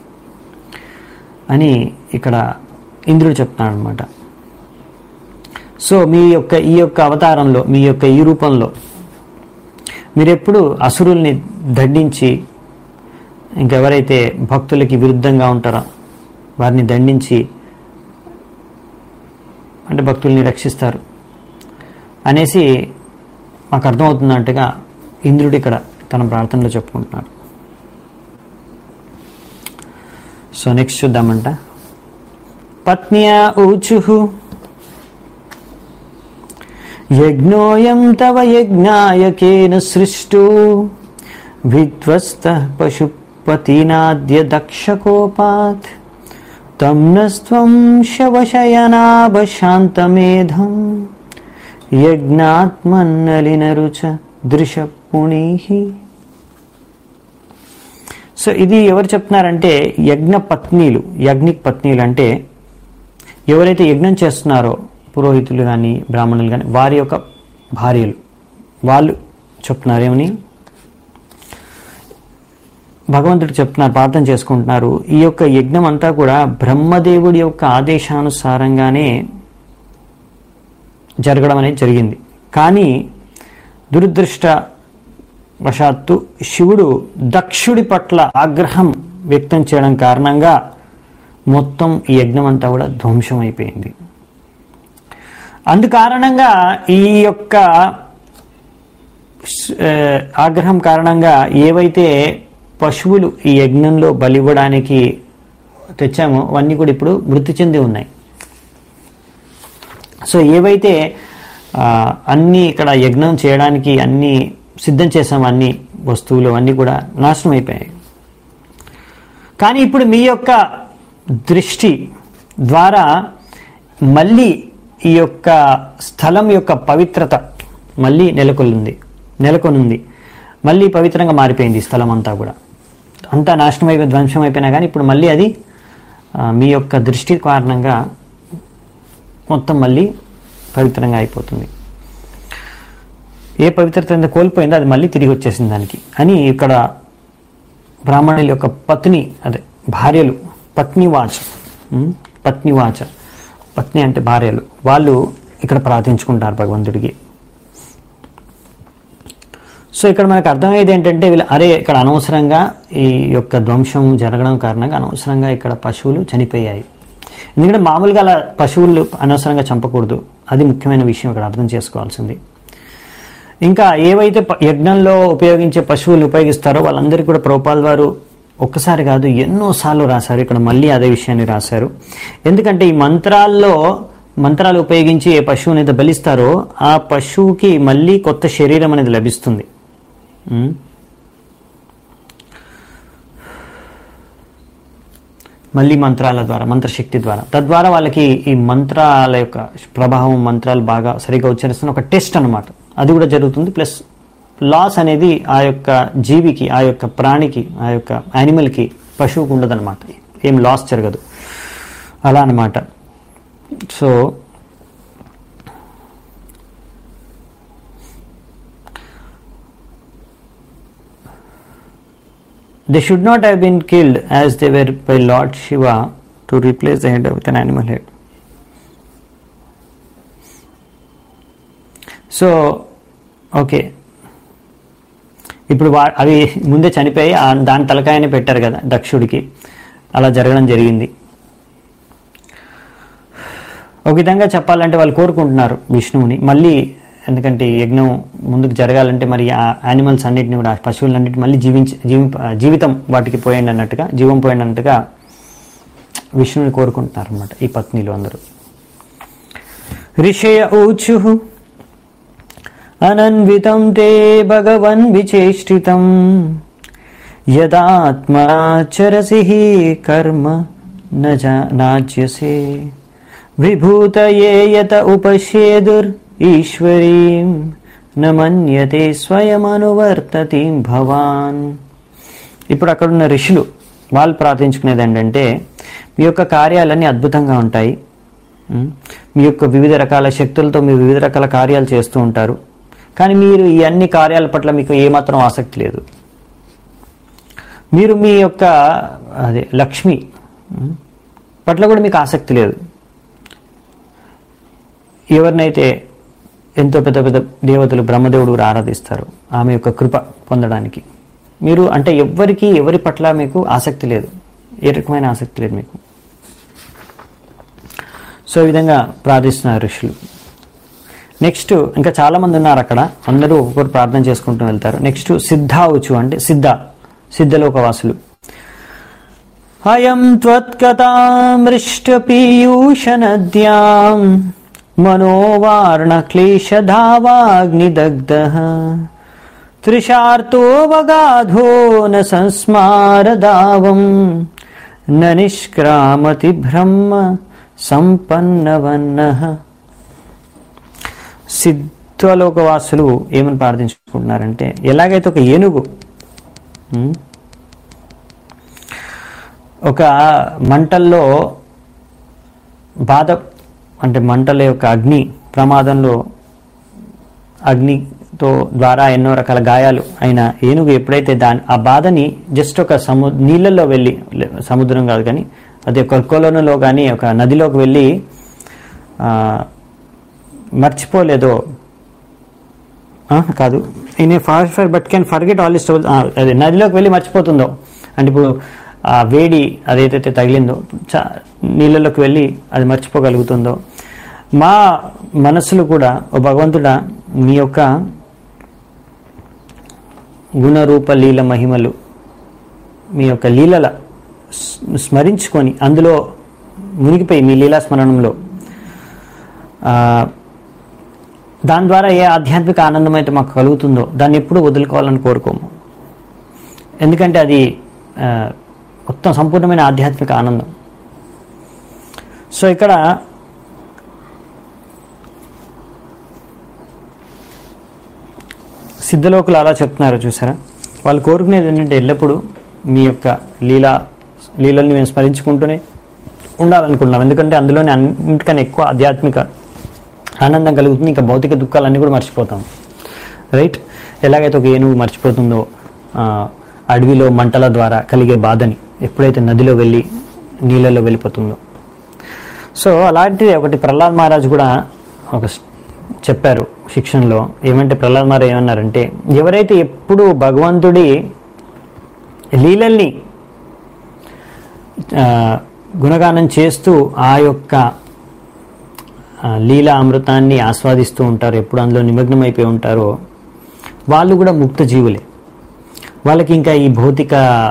అని ఇక్కడ ఇంద్రుడు చెప్తున్నాడు అనమాట. సో మీ యొక్క ఈ యొక్క అవతారంలో, మీ యొక్క ఈ రూపంలో మీరెప్పుడు అసురుల్ని దండించి, ఇంకెవరైతే భక్తులకి విరుద్ధంగా ఉంటారో వారిని దండించి, అంటే భక్తుల్ని రక్షిస్తారు అనేసి మాకు అర్థమవుతున్నట్టుగా ఇంద్రుడు ఇక్కడ తన ప్రార్థనలో చెప్పుకుంటున్నాడు. So next చూద్దామంట. పత్న్యా ఊచుః యజ్ఞోయం తవ యజ్ఞాయకేన సృష్టో విధ్వస్తః పశుపతినాద్య దక్షకోపాత్ తం నస్త్వం శవశయనాభశాంతమేధం యజ్ఞాత్మన్నలినరుచ దృశపుణీః. సో ఇది ఎవరు చెప్తున్నారంటే యజ్ఞ పత్నీలు. యజ్ఞిక్ పత్నీలు అంటే ఎవరైతే యజ్ఞం చేస్తున్నారో, పురోహితులు కానీ బ్రాహ్మణులు కానీ, వారి యొక్క భార్యలు, వాళ్ళు చెప్తున్నారు ఏమని, భగవంతుడు చెప్తున్నారు, ప్రార్థన చేసుకుంటున్నారు. ఈ యొక్క యజ్ఞం అంతా కూడా బ్రహ్మదేవుడి యొక్క ఆదేశానుసారంగానే జరగడం అనేది జరిగింది. కానీ దురదృష్టవశాత్తు శివుడు దక్షుడి పట్ల ఆగ్రహం వ్యక్తం చేయడం కారణంగా మొత్తం ఈ యజ్ఞం అంతా కూడా ధ్వంసం అయిపోయింది. అందుకారణంగా ఈ యొక్క ఆగ్రహం కారణంగా ఏవైతే పశువులు ఈ యజ్ఞంలో బలివ్వడానికి తెచ్చామో అవన్నీ కూడా ఇప్పుడు మృతి చెంది ఉన్నాయి. సో ఏవైతే అన్నీ ఇక్కడ యజ్ఞం చేయడానికి అన్నీ సిద్ధం చేసాము, అన్ని వస్తువులు అన్నీ కూడా నాశనం అయిపోయాయి. కానీ ఇప్పుడు మీ యొక్క దృష్టి ద్వారా మళ్ళీ ఈ యొక్క స్థలం యొక్క పవిత్రత మళ్ళీ నెలకొల్లింది నెలకొనుంది మళ్ళీ పవిత్రంగా మారిపోయింది. ఈ స్థలం అంతా కూడా అంతా నాశనం అయిపోయి ధ్వంసం అయిపోయినా కానీ ఇప్పుడు మళ్ళీ అది మీ యొక్క దృష్టి కారణంగా మొత్తం మళ్ళీ పవిత్రంగా అయిపోతుంది. ఏ పవిత్రత కోల్పోయిందో అది మళ్ళీ తిరిగి వచ్చేసింది దానికి అని ఇక్కడ బ్రాహ్మణుల యొక్క పత్ని, అదే భార్యలు, పత్నివాచ పత్నివాచ పత్ని అంటే భార్యలు, వాళ్ళు ఇక్కడ ప్రార్థించుకుంటారు భగవంతుడికి. సో ఇక్కడ మనకు అర్థమయ్యేది ఏంటంటే వీళ్ళు అరే ఇక్కడ అనవసరంగా ఈ యొక్క ధ్వంసం జరగడం కారణంగా అనవసరంగా ఇక్కడ పశువులు చనిపోయాయి. ఎందుకంటే మామూలుగా అలా పశువులు అనవసరంగా చంపకూడదు, అది ముఖ్యమైన విషయం ఇక్కడ అర్థం చేసుకోవాల్సింది. ఇంకా ఏవైతే యజ్ఞంలో ఉపయోగించే పశువులు ఉపయోగిస్తారో వాళ్ళందరికీ కూడా ప్రభుపాల్ వారు ఒక్కసారి కాదు ఎన్నోసార్లు రాశారు. ఇక్కడ మళ్ళీ అదే విషయాన్ని రాశారు. ఎందుకంటే ఈ మంత్రాల్లో మంత్రాలు ఉపయోగించి ఏ పశువుని అయితే బలిస్తారో ఆ పశువుకి మళ్ళీ కొత్త శరీరం అనేది లభిస్తుంది. మళ్ళీ మంత్రాల ద్వారా, మంత్రశక్తి ద్వారా, తద్వారా వాళ్ళకి ఈ మంత్రాల యొక్క ప్రభావం, మంత్రాలు బాగా సరిగా ఉచ్చరిస్తున్న ఒక టెస్ట్ అనమాట, అది కూడా జరుగుతుంది. ప్లస్ లాస్ అనేది ఆ యొక్క జీవికి, ఆ యొక్క ప్రాణికి, ఆ యొక్క యానిమల్కి, పశువుకు ఉండదన్నమాట, ఏం లాస్ జరగదు అలా అన్నమాట. So they should not have been killed as they were by Lord Shiva to replace the head with an animal head. So okay, ఇప్పుడు వా అవి ముందే చనిపోయి దాని తలకాయనే పెట్టారు కదా దక్షుడికి, అలా జరగడం జరిగింది. ఒక విధంగా చెప్పాలంటే వాళ్ళు కోరుకుంటున్నారు విష్ణువుని మళ్ళీ, ఎందుకంటే యజ్ఞం ముందుకు జరగాలంటే మరి ఆ యానిమల్స్ అన్నిటిని కూడా, పశువులన్నింటినీ మళ్ళీ జీవించి జీవి జీవితం వాటికి పోయండి అన్నట్టుగా, జీవం పోయండి అన్నట్టుగా విష్ణువుని కోరుకుంటున్నారు అన్నమాట ఈ పత్నిలు అందరూ. ఋషయ ఊచు అనన్వితం తే భగవన్ విచేష్టితం యదాత్మచరసి కర్మ నాజ్యసే విభూతయే యత ఉపశ్యేదుర్ ఈశ్వరీం నమన్యతే స్వయమనువర్తతి భవాన్. ఇప్పుడు అక్కడున్న ఋషులు వాళ్ళు ప్రార్థించుకునేది ఏంటంటే మీ యొక్క కార్యాలన్నీ అద్భుతంగా ఉంటాయి, మీ యొక్క వివిధ రకాల శక్తులతో మీరు వివిధ రకాల కార్యాలు చేస్తూ ఉంటారు, కానీ మీరు ఈ అన్ని కార్యాల పట్ల మీకు ఏమాత్రం ఆసక్తి లేదు. మీరు మీ యొక్క అదే లక్ష్మి పట్ల కూడా మీకు ఆసక్తి లేదు. ఎవరినైతే ఎంతో పెద్ద పెద్ద దేవతలు బ్రహ్మదేవుడు ఆరాధిస్తారు ఆమె యొక్క కృప పొందడానికి, మీరు అంటే ఎవ్వరికి ఎవరి పట్ల మీకు ఆసక్తి లేదు, ఏ రకమైన ఆసక్తి లేదు మీకు. సో ఈ విధంగా ప్రార్థిస్తున్నారు ఋషులు. నెక్స్ట్ ఇంకా చాలా మంది ఉన్నారు అక్కడ, అందరూ ఒక్కొక్కరు ప్రార్థన చేసుకుంటూ వెళ్తారు. నెక్స్ట్ సిద్ధావుచు అంటే సిద్ధ సిద్ధలోకవాసులు. అయం త్వత్కథామృష్ట పీయూష నద్యాం మనోవార్ణ క్లేశధావాగ్నిదగ్ధః త్రిషార్తోవగాధో న సంస్మారదావం న నిష్క్రామతి బ్రహ్మ సంపన్నవన్నః. సిద్ధలోకవాసులు ఏమని ప్రార్థించుకుంటున్నారంటే, ఎలాగైతే ఒక ఏనుగు ఒక మంటల్లో బాధ అంటే మంటల యొక్క అగ్ని ప్రమాదంలో అగ్నితో ద్వారా ఎన్నో రకాల గాయాలు అయిన ఏనుగు ఎప్పుడైతే దాని ఆ బాధని జస్ట్ ఒక సము నీళ్ళల్లో వెళ్ళి, సముద్రం కాదు కానీ అదే ఒక కొలనులో కానీ ఒక నదిలోకి వెళ్ళి మర్చిపోలేదో కాదు in a far for but can forget all is అదే నదిలోకి వెళ్ళి మర్చిపోతుందో, అంటే ఇప్పుడు ఆ వేడి అదేదైతే తగిలిందో చా నీళ్ళలోకి వెళ్ళి అది మర్చిపోగలుగుతుందో, మా మనస్సులు కూడా ఓ భగవంతుడా మీ యొక్క గుణరూప లీల మహిమలు మీ యొక్క లీలల స్మరించుకొని అందులో మునిగిపోయి మీ లీలా స్మరణంలో దాని ద్వారా ఏ ఆధ్యాత్మిక ఆనందం అయితే మాకు కలుగుతుందో దాన్ని ఎప్పుడూ వదులుకోవాలని కోరుకోము. ఎందుకంటే అది మొత్తం సంపూర్ణమైన ఆధ్యాత్మిక ఆనందం. సో ఇక్కడ సిద్ధలోకులు అలా చెప్తున్నారు చూసారా, వాళ్ళు కోరుకునేది ఏంటంటే ఎల్లప్పుడూ మీ యొక్క లీలా లీలల్ని మేము స్మరించుకుంటూనే ఉండాలనుకుంటున్నాం. ఎందుకంటే అందులోనే అన్నిటికన్నా ఎక్కువ ఆధ్యాత్మిక ఆనందం కలుగుతుంది. ఇంకా భౌతిక దుఃఖాలన్నీ కూడా మర్చిపోతాం, రైట్? ఎలాగైతే ఒక ఏనుగు మర్చిపోతుందో అడవిలో మంటల ద్వారా కలిగే బాధని ఎప్పుడైతే నదిలో వెళ్ళి నీళ్ళలో వెళ్ళిపోతుందో. సో అలాంటిది ఒకటి ప్రహ్లాద్ మహారాజ్ కూడా ఒక చెప్పారు శిక్షణలో. ఏమంటే ప్రహ్లాద్ మహారాజ్ ఏమన్నారంటే, ఎవరైతే ఎప్పుడు భగవంతుడి లీలల్ని గుణగానం చేస్తూ ఆ యొక్క లీలా అమృతాన్ని ఆస్వాదిస్తూ ఉంటారు, ఎప్పుడు అందులో నిమగ్నం అయిపోయి ఉంటారో వాళ్ళు కూడా ముక్త జీవులే. వాళ్ళకి ఇంకా ఈ భౌతిక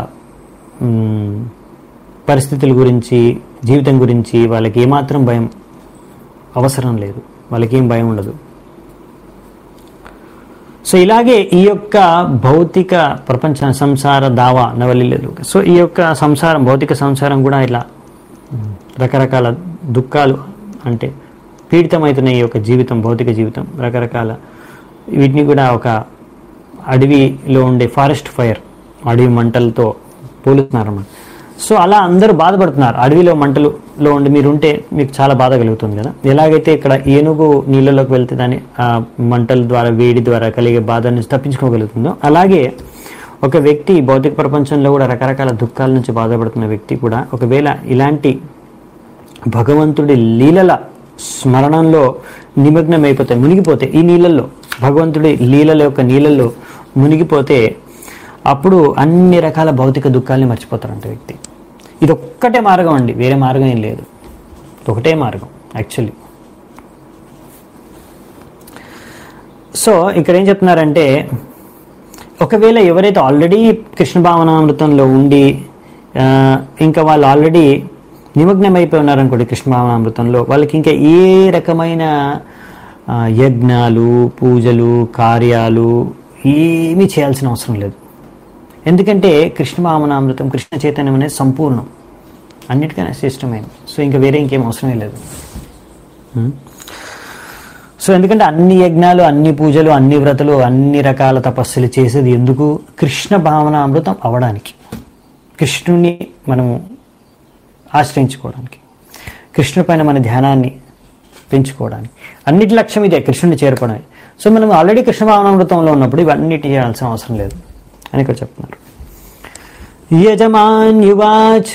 పరిస్థితుల గురించి జీవితం గురించి వాళ్ళకి ఏమాత్రం భయం అవసరం లేదు, వాళ్ళకి ఏం భయం ఉండదు. సో ఇలాగే ఈ యొక్క భౌతిక ప్రపంచ సంసార దావా నవలిలేదు. సో ఈ యొక్క సంసారం భౌతిక సంసారం కూడా ఇలా రకరకాల దుఃఖాలు అంటే పీడితమవుతున్న ఈ యొక్క జీవితం భౌతిక జీవితం రకరకాల వీటిని కూడా ఒక అడవిలో ఉండే ఫారెస్ట్ ఫైర్ అడవి మంటలతో పోలుస్తున్నారన్నమాట. సో అలా అందరూ బాధపడుతున్నారు. అడవిలో మంటలులో ఉండి మీరుంటే మీకు చాలా బాధ కలుగుతుంది కదా. ఎలాగైతే ఇక్కడ ఏనుగు నీళ్ళలోకి వెళ్తే దాని ఆ మంటల ద్వారా వేడి ద్వారా కలిగే బాధని తప్పించుకోగలుగుతుందో, అలాగే ఒక వ్యక్తి భౌతిక ప్రపంచంలో కూడా రకరకాల దుఃఖాల నుంచి బాధపడుతున్న వ్యక్తి కూడా ఒకవేళ ఇలాంటి భగవంతుడి లీలల స్మరణంలో నిమగ్నం అయిపోతే మునిగిపోతే ఈ నీళ్ళల్లో భగవంతుడి లీలల యొక్క నీళ్ళల్లో మునిగిపోతే అప్పుడు అన్ని రకాల భౌతిక దుఃఖాలని మర్చిపోతారంట వ్యక్తి. ఇది ఒక్కటే మార్గం అండి, వేరే మార్గం ఏం లేదు, ఒకటే మార్గం యాక్చువల్లీ. సో ఇక్కడ ఏం చెప్తున్నారంటే, ఒకవేళ ఎవరైతే ఆల్రెడీ కృష్ణ భావనామృతంలో ఉండి ఇంకా వాళ్ళు ఆల్రెడీ నిమగ్నం అయిపోయి ఉన్నారనుకోండి కృష్ణ భావనామృతంలో, వాళ్ళకి ఇంకా ఏ రకమైన యజ్ఞాలు పూజలు కార్యాలు ఏమీ చేయాల్సిన అవసరం లేదు. ఎందుకంటే కృష్ణ భావనామృతం కృష్ణ చైతన్యం అనేది సంపూర్ణం, అన్నిటికన్నా శ్రేష్టమైనది. సో ఇంకా వేరే ఇంకేం అవసరమే లేదు. సో ఎందుకంటే అన్ని యజ్ఞాలు అన్ని పూజలు అన్ని వ్రతలు అన్ని రకాల తపస్సులు చేసేది ఎందుకు? కృష్ణ భావనామృతం అవడానికి, కృష్ణుని మనము ఆశ్రయించుకోవడానికి, కృష్ణు పైన మన ధ్యానాన్ని పెంచుకోవడానికి. అన్నిటి లక్ష్యం ఇదే, కృష్ణుని చేరుకోవడమే. సో మనం ఆల్రెడీ కృష్ణ భావనామృతంలో ఉన్నప్పుడు ఇవన్నిటి చేయాల్సిన అవసరం లేదు అని ఇక్కడ చెప్తున్నారు. యజమాన్యువాచ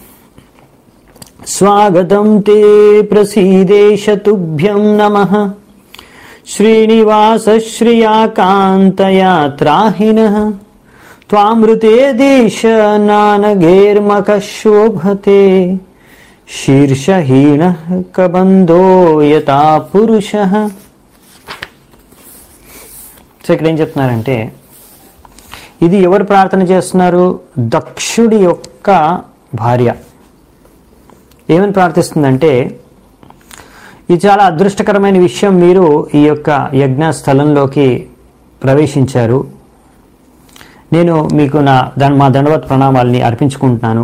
స్వాగతం తే ప్రసీదేశ తుభ్యం నమః శ్రీనివాస శ్రియాకాంతయాత్రాహినః త్వామృతే దేశ నానగేర్మక శోభతే శీర్షహీనః కబంధో యథా పురుషః. సో ఇక్కడ ఏం చెప్తున్నారంటే, ఇది ఎవరు ప్రార్థన చేస్తున్నారు? దక్షుడి యొక్క భార్య ఏమని ప్రార్థిస్తుందంటే, ఇది చాలా అదృష్టకరమైన విషయం, మీరు ఈ యొక్క యజ్ఞ స్థలంలోకి ప్రవేశించారు, నేను మీకు నా దాని మా దండవత్ ప్రణామాలని అర్పించుకుంటున్నాను.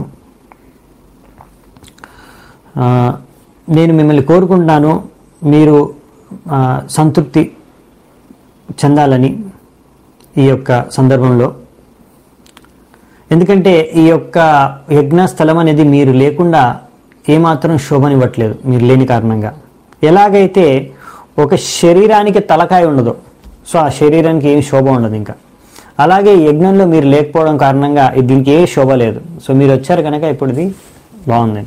నేను మిమ్మల్ని కోరుకుంటున్నాను మీరు సంతృప్తి చెందాలని ఈ యొక్క సందర్భంలో. ఎందుకంటే ఈ యొక్క యజ్ఞ స్థలం అనేది మీరు లేకుండా ఏమాత్రం శోభనివ్వట్లేదు, మీరు లేని కారణంగా. ఎలాగైతే ఒక శరీరానికి తలకాయ ఉండదు, సో ఆ శరీరానికి ఏమి శోభ ఉండదు ఇంకా, అలాగే యజ్ఞంలో మీరు లేకపోవడం కారణంగా దీనికి ఏ శోభ లేదు. సో మీరు వచ్చారు కనుక ఇప్పుడు ఇది బాగుందని.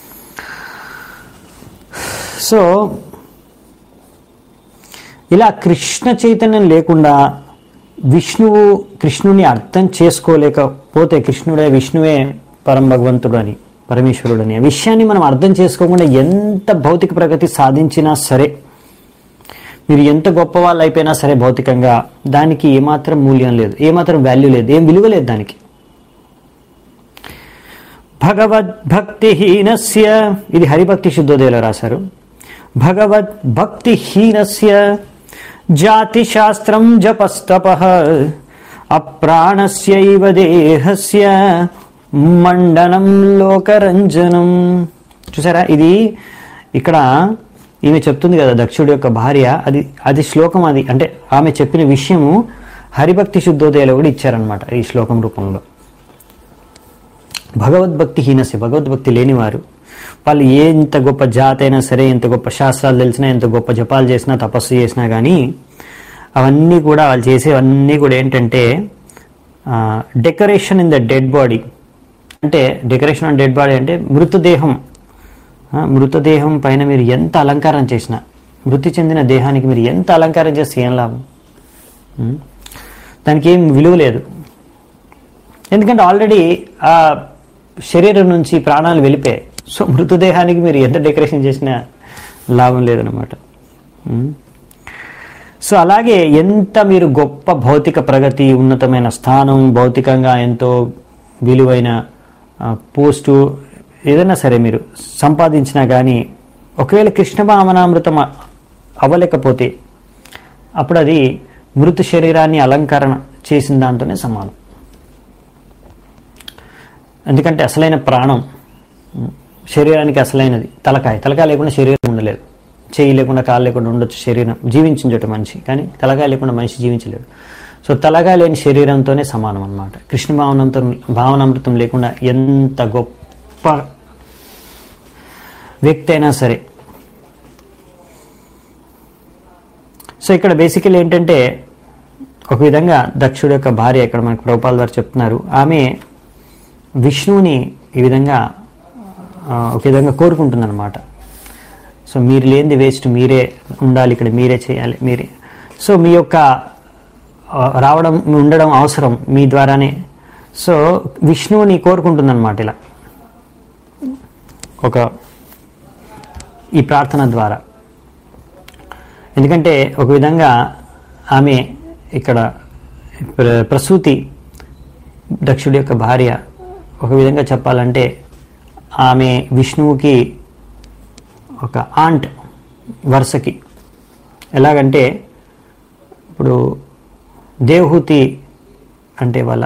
సో ఇలా కృష్ణ చైతన్యం లేకుండా విష్ణువు కృష్ణుని అర్థం చేసుకోలేకపోతే, కృష్ణుడే విష్ణువే పరం భగవంతుడు అని పరమేశ్వరుడని. ఆ విషయాన్ని మనం అర్థం చేసుకోకుండా ఎంత భౌతిక ప్రగతి సాధించినా సరే, మీరు ఎంత గొప్ప వాళ్ళు అయిపోయినా సరే భౌతికంగా, దానికి ఏమాత్రం మూల్యం లేదు, ఏమాత్రం వాల్యూ లేదు, ఏం విలువ లేదు దానికి. భగవద్భక్తిహీనస్య, ఇది హరిభక్తి శుద్ధోదయలో రాశారు. భగవద్భక్తిహీనస్య జాతి శాస్త్రం జపస్తపః అప్రాణస్యైవ దేహస్య మండనం లోకరంజనం. చూసారా, ఇది ఇక్కడ ఈమె చెప్తుంది కదా దక్షుడి యొక్క భార్య, అది అది శ్లోకం, అది అంటే ఆమె చెప్పిన విషయము హరిభక్తి శుద్ధోదయలో కూడా ఇచ్చారనమాట ఈ శ్లోకం రూపంలో. భగవద్భక్తి హీనస్య, భగవద్భక్తి లేనివారు, వాళ్ళు ఎంత గొప్ప జాతి అయినా సరే, ఎంత గొప్ప శాస్త్రాలు తెలిసినా, ఎంత గొప్ప జపాలు చేసినా, తపస్సు చేసినా కానీ అవన్నీ కూడా వాళ్ళు చేసేవన్నీ కూడా ఏంటంటే decoration in the dead body. అంటే డెకరేషన్ ఆన్ డెడ్ బాడీ అంటే మృతదేహం, మృతదేహం పైన మీరు ఎంత అలంకారం చేసినా, మృతి చెందిన దేహానికి మీరు ఎంత అలంకారం చేస్తే ఏం లాభం? దానికి ఏం విలువ లేదు. ఎందుకంటే ఆల్రెడీ ఆ శరీరం నుంచి ప్రాణాలు వెళ్ళిపోయాయి. సో మృతదేహానికి మీరు ఎంత డెకరేషన్ చేసినా లాభం లేదనమాట. సో అలాగే ఎంత మీరు గొప్ప భౌతిక ప్రగతి, ఉన్నతమైన స్థానం, భౌతికంగా ఎంతో విలువైన పోస్టు ఏదైనా సరే మీరు సంపాదించినా కానీ, ఒకవేళ కృష్ణ భావనామృతం అవ్వలేకపోతే అప్పుడు అది మృత శరీరాన్ని అలంకరణ చేసిన దాంతోనే సమానం. ఎందుకంటే అసలైన ప్రాణం శరీరానికి అసలైనది తలకాయ. తలకాయ లేకుండా శరీరం ఉండలేదు, చేయి లేకుండా కాలు లేకుండా ఉండొచ్చు శరీరం, జీవించుండట మనిషి, కానీ తలకాయ లేకుండా మనిషి జీవించలేడు. సో తలకాయ లేని శరీరంతోనే సమానం అన్నమాట. కృష్ణ భావనంతో భావనామృతం లేకుండా ఎంత గొప్ప వ్యక్తి అయినా సరే. సో ఇక్కడ బేసికలీ ఏంటంటే ఒక విధంగా దక్షుడి యొక్క భార్య, ఇక్కడ మనకు ప్రభుపాల్ వారు చెప్తున్నారు, ఆమె విష్ణువుని ఈ విధంగా ఒక విధంగా కోరుకుంటుందన్నమాట. సో మీరు లేనిది వేస్ట్, మీరే ఉండాలి ఇక్కడ, మీరే చేయాలి, మీరే. సో మీ యొక్క రావడం ఉండడం అవసరం మీ ద్వారానే. సో విష్ణువుని కోరుకుంటుందన్నమాట ఇలా ఒక ఈ ప్రార్థన ద్వారా. ఎందుకంటే ఒక విధంగా ఆమె ఇక్కడ ప్రసూతి, దక్షుడి యొక్క భార్య, ఒక విధంగా చెప్పాలంటే ఆమె విష్ణువుకి ఒక ఆంట్ వరుసకి. ఎలాగంటే ఇప్పుడు దేవహూతి అంటే వాళ్ళ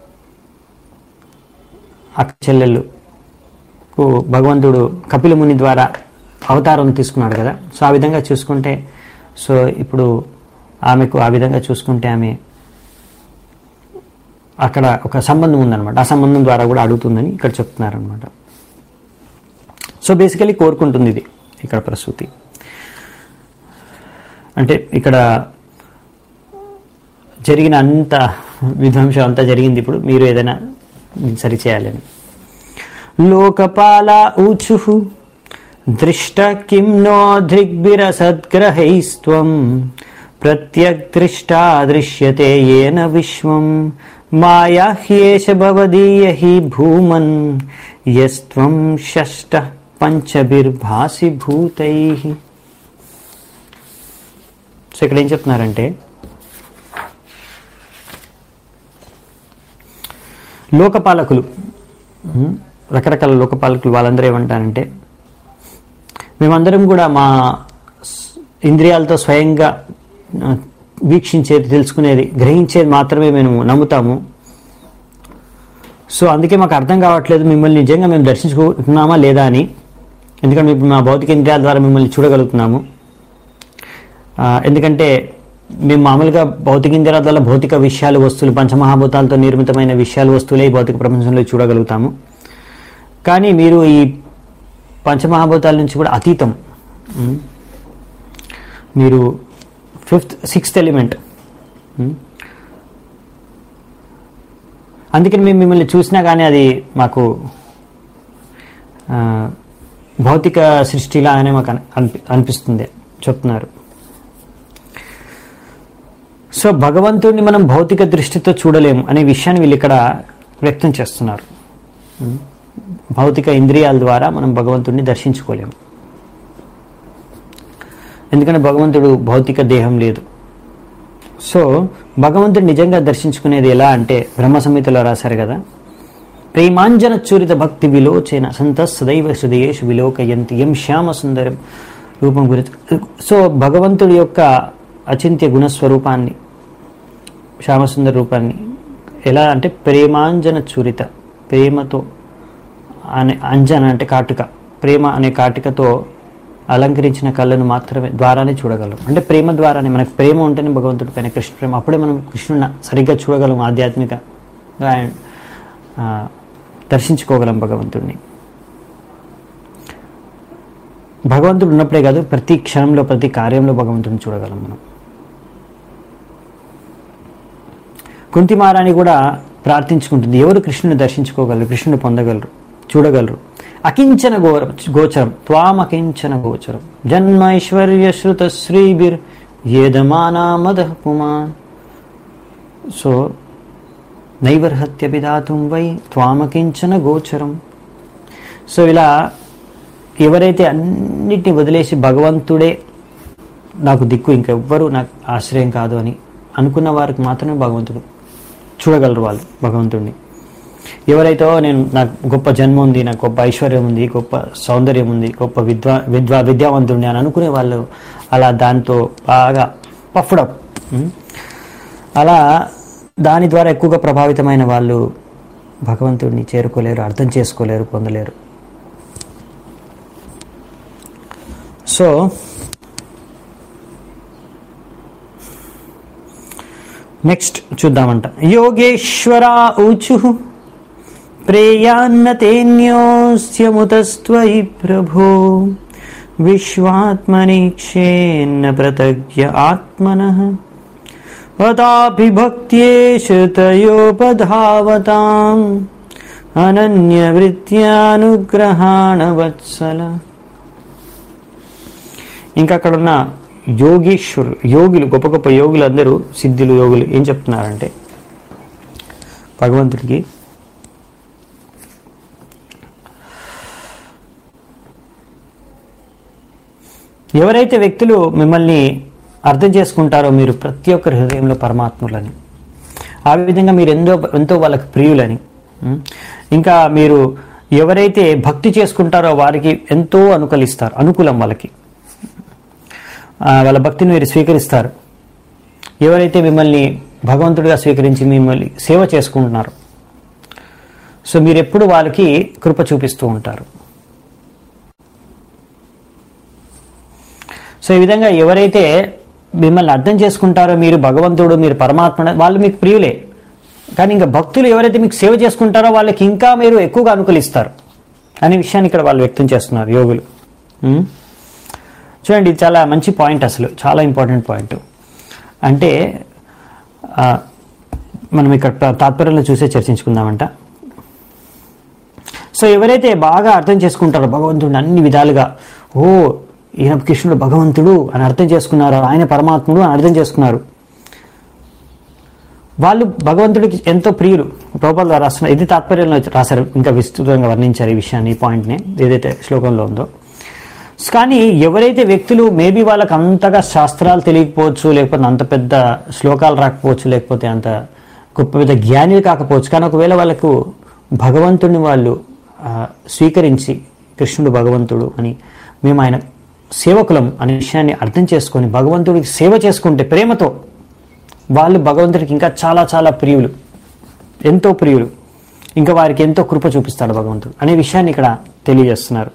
అక్క చెల్లెళ్ళకు భగవంతుడు కపిల ముని ద్వారా అవతారం తీసుకున్నాడు కదా. సో ఆ విధంగా చూసుకుంటే, సో ఇప్పుడు ఆమెకు ఆ విధంగా చూసుకుంటే ఆమె అక్కడ ఒక సంబంధం ఉందన్నమాట. ఆ సంబంధం ద్వారా కూడా అడుగుతుందని ఇక్కడ చెప్తున్నారనమాట. సో బేసికలీ కోరుకుంటుంది ఇది ఇక్కడ ప్రసూతి. అంటే ఇక్కడ జరిగిన అంత విధ్వంసం అంతా జరిగింది, ఇప్పుడు మీరు ఏదైనా సరిచేయాలని. లోకపాల ఊచు దృష్ట కిం నో దృగ్భిరసద్గ్రహైస్త్వం ప్రత్యగ్దృష్టా దృశ్యతే ఏన విశ్వం మాయా హ్యేష భవదీయ హి భూమన్ యస్త్వం షష్ట పంచభిర్భాసి భూతై. సో ఇక్కడ ఏం చెప్తున్నారంటే, లోకపాలకులు, రకరకాల లోకపాలకులు, వాళ్ళందరూ ఏమంటారంటే, మేమందరం కూడా మా ఇంద్రియాలతో స్వయంగా వీక్షించేది, తెలుసుకునేది, గ్రహించేది మాత్రమే మేము నమ్ముతాము. సో అందుకే మాకు అర్థం కావట్లేదు మిమ్మల్ని నిజంగా మేము దర్శించుకుంటున్నామా లేదా అని. ఎందుకంటే ఇప్పుడు మా భౌతిక ఇంద్రియాల ద్వారా మిమ్మల్ని చూడగలుగుతున్నాము. ఎందుకంటే మేము మామూలుగా భౌతిక ఇంద్రియాల ద్వారా భౌతిక విషయాలు, వస్తువులు, పంచమహాభూతాలతో నిర్మితమైన విషయాలు, వస్తువులే ఈ భౌతిక ప్రపంచంలో చూడగలుగుతాము. కానీ మీరు ఈ పంచమహాభూతాల నుంచి కూడా అతీతం, మీరు ఫిఫ్త్ సిక్స్త్ ఎలిమెంట్. అందుకని మేము మిమ్మల్ని చూసినా కానీ అది మాకు భౌతిక సృష్టిలాగానే మాకు అనిపి అనిపిస్తుంది చెప్తున్నారు. సో భగవంతుడిని మనం భౌతిక దృష్టితో చూడలేము అనే విషయాన్ని వీళ్ళు ఇక్కడ వ్యక్తం చేస్తున్నారు. భౌతిక ఇంద్రియాల ద్వారా మనం భగవంతుడిని దర్శించుకోలేము. ఎందుకంటే భగవంతుడు భౌతిక దేహం లేదు. సో భగవంతుడు నిజంగా దర్శించుకునేది ఎలా అంటే బ్రహ్మ సంహితలో రాశారు కదా, ప్రేమాంజన చూరిత భక్తి విలోచన సంత సదైవ హృదయేషు విలోకయంతి ఎం శ్యామ సుందరం రూపం గురించి. సో భగవంతుడి యొక్క అచింత్య గుణస్వరూపాన్ని, శ్యామసుందర రూపాన్ని ఎలా అంటే ప్రేమాంజన చూరిత, ప్రేమతో అనే, అంజన అంటే కాటుక, ప్రేమ అనే కాటుకతో అలంకరించిన కళ్ళను మాత్రమే ద్వారానే చూడగలం. అంటే ప్రేమ ద్వారానే, మనకు ప్రేమ ఉంటేనే భగవంతుడి పైన కృష్ణ ప్రేమ, అప్పుడే మనం కృష్ణుని సరిగ్గా చూడగలం, ఆధ్యాత్మికంగా దర్శించుకోగలం భగవంతుడిని. భగవంతుడు ఉన్నప్పుడే కాదు, ప్రతి క్షణంలో ప్రతి కార్యంలో భగవంతుడిని చూడగలం మనం. కుంతి మహారాణి కూడా ప్రార్థించుకుంటుంది, ఎవరు కృష్ణుని దర్శించుకోగలరు, కృష్ణుని పొందగలరు, చూడగలరు. అకించన గో గోచరం త్వామకించన గోచరం జన్మైశ్వర్య శ్రుత శ్రీభిర్ ఏదమానా మద పుమాన్. సో నైవర్హత్య విధాతుం వై త్వామకించన గోచరం. సో ఇలా ఎవరైతే అన్నిటిని వదిలేసి భగవంతుడే నాకు దిక్కు, ఇంకెవ్వరూ నాకు ఆశ్రయం కాదు అని అనుకున్న వారికి మాత్రమే భగవంతుడు చూడగలరు వాళ్ళు భగవంతుడిని. ఎవరైతే నేను నాకు గొప్ప జన్మ ఉంది, నాకు గొప్ప ఐశ్వర్యం ఉంది, గొప్ప సౌందర్యం ఉంది, గొప్ప విద్వా విద్వా విద్యావంతుడిని అని అనుకునే వాళ్ళు అలా దాంతో బాగా పఫ్డప్, అలా దాని ద్వారా ఎక్కువగా ప్రభావితమైన వాళ్ళు భగవంతుడిని చేరుకోలేరు, అర్థం చేసుకోలేరు, పొందలేరు. So next చూద్దామంట. యోగేశ్వరా ఊచు ప్రేయాన్నతేన్యోస్యముతస్త్వయి ప్రభో విశ్వాత్మనిక్షేన్న ప్రతజ్ఞ ఆత్మనః అతాపి భక్త్యేషతయోపధావతాం అనన్యవృత్యానుగ్రహాణ వత్సల. ఇంకా అక్కడ ఉన్న యోగీశ్వరులు, యోగులు, గొప్ప గొప్ప యోగులు అందరూ, సిద్ధులు, యోగులు ఏం చెప్తున్నారంటే భగవంతుడికి, ఎవరైతే వ్యక్తులు మిమ్మల్ని అర్థం చేసుకుంటారో మీరు ప్రతి ఒక్కరి హృదయంలో పరమాత్ములని, ఆ విధంగా మీరు ఎంతో ఎంతో వాళ్ళకి ప్రియులని, ఇంకా మీరు ఎవరైతే భక్తి చేసుకుంటారో వారికి ఎంతో అనుకూలిస్తారు, అనుకూలం వాళ్ళకి, వాళ్ళ భక్తిని మీరు స్వీకరిస్తారు. ఎవరైతే మిమ్మల్ని భగవంతుడిగా స్వీకరించి మిమ్మల్ని సేవ చేసుకుంటున్నారు, సో మీరు ఎప్పుడు వాళ్ళకి కృప చూపిస్తూ ఉంటారు. సో ఈ విధంగా ఎవరైతే మిమ్మల్ని అర్థం చేసుకుంటారో మీరు భగవంతుడు, మీరు పరమాత్మ, వాళ్ళు మీకు ప్రియులే. కానీ ఇంకా భక్తులు ఎవరైతే మీకు సేవ చేసుకుంటారో వాళ్ళకి ఇంకా మీరు ఎక్కువగా అనుకూలిస్తారు అనే విషయాన్ని ఇక్కడ వాళ్ళు వ్యక్తం చేస్తున్నారు యోగులు. చూడండి, ఇది చాలా మంచి పాయింట్, అసలు చాలా ఇంపార్టెంట్ పాయింట్. అంటే మనం ఇక్కడ తాత్పర్యంలో చూసే చర్చించుకుందామంట. సో ఎవరైతే బాగా అర్థం చేసుకుంటారో భగవంతుడిని అన్ని విధాలుగా, ఓ ఈయన కృష్ణుడు భగవంతుడు అని అర్థం చేసుకున్నారు, ఆయన పరమాత్ముడు అని అర్థం చేసుకున్నారు, వాళ్ళు భగవంతుడికి ఎంతో ప్రియులు. ప్రభుపాదులు రాస్తున్నారు, ఇది తాత్పర్యంలో రాశారు, ఇంకా విస్తృతంగా వర్ణించారు ఈ విషయాన్ని, ఈ పాయింట్ని ఏదైతే శ్లోకంలో ఉందో. కానీ ఎవరైతే వ్యక్తులు మేబీ వాళ్ళకి అంతగా శాస్త్రాలు తెలియకపోవచ్చు, లేకపోతే అంత పెద్ద శ్లోకాలు రాకపోవచ్చు, లేకపోతే అంత గొప్ప పెద్ద జ్ఞానులు కాకపోవచ్చు, కానీ ఒకవేళ వాళ్ళకు భగవంతుడిని వాళ్ళు స్వీకరించి కృష్ణుడు భగవంతుడు అని, మేము ఆయన సేవకులం అనే విషయాన్ని అర్థం చేసుకొని భగవంతుడికి సేవ చేసుకుంటే ప్రేమతో, వాళ్ళు భగవంతుడికి ఇంకా చాలా చాలా ప్రియులు, ఎంతో ప్రియులు, ఇంకా వారికి ఎంతో కృప చూపిస్తాడు భగవంతుడు అనే విషయాన్ని ఇక్కడ తెలియజేస్తున్నారు.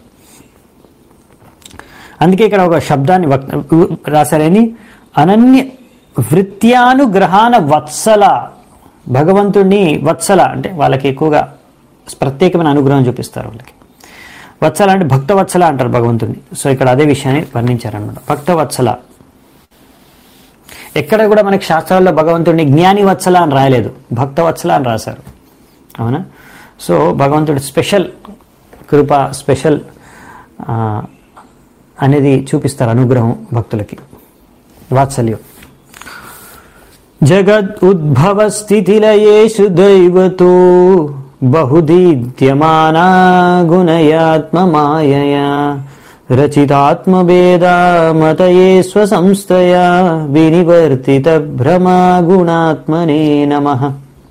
అందుకే ఇక్కడ ఒక శబ్దాన్ని రాశారని, అనన్య వృత్యానుగ్రహాన వత్సల. భగవంతుడిని వత్సల అంటే వాళ్ళకి ఎక్కువగా ప్రత్యేకమైన అనుగ్రహం చూపిస్తారు వాళ్ళకి. వత్సల అంటే భక్తవత్సల అంటారు భగవంతుడిని. సో ఇక్కడ అదే విషయాన్ని వర్ణించారనమాట, భక్తవత్సల. ఎక్కడ కూడా మనకి శాస్త్రాల్లో భగవంతుడిని జ్ఞాని వత్సల అని రాయలేదు, భక్తవత్సల అని రాశారు, అవునా. సో భగవంతుడి స్పెషల్ కృప, స్పెషల్ అనేది చూపిస్తారు అనుగ్రహం భక్తులకి, వాత్సల్యం. జగద్ ఉద్భవ స్థితిలయేషు దైవతో బహుదీద్యమానా గుణయాత్మమాయయా రచితాత్మభేదా మతయే స్వసంస్థయా వినివర్తిత భ్రమా గుణాత్మనే నమః.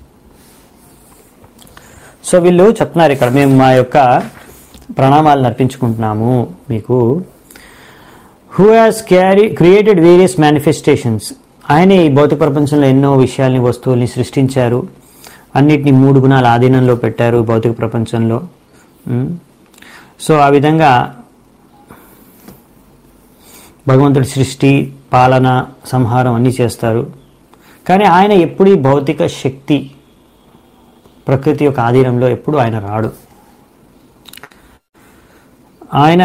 సో వీళ్ళు చెప్తున్నారు ఇక్కడ, మేము మా యొక్క ప్రణామాలను అర్పించుకుంటున్నాము మీకు. Who has carry created various manifestations, ఆయన ఈ భౌతిక ప్రపంచంలో ఎన్నో విషయాల్ని వస్తువుల్ని సృష్టించారు, అన్నిటినీ మూడు గుణాల ఆధీనంలో పెట్టారు భౌతిక ప్రపంచంలో. సో ఆ విధంగా భగవంతుడి సృష్టి, పాలన, సంహారం అన్నీ చేస్తారు. కానీ ఆయన ఎప్పుడు ఈ భౌతిక శక్తి ప్రకృతి యొక్క ఆధీనంలో ఎప్పుడు ఆయన రాడు. ఆయన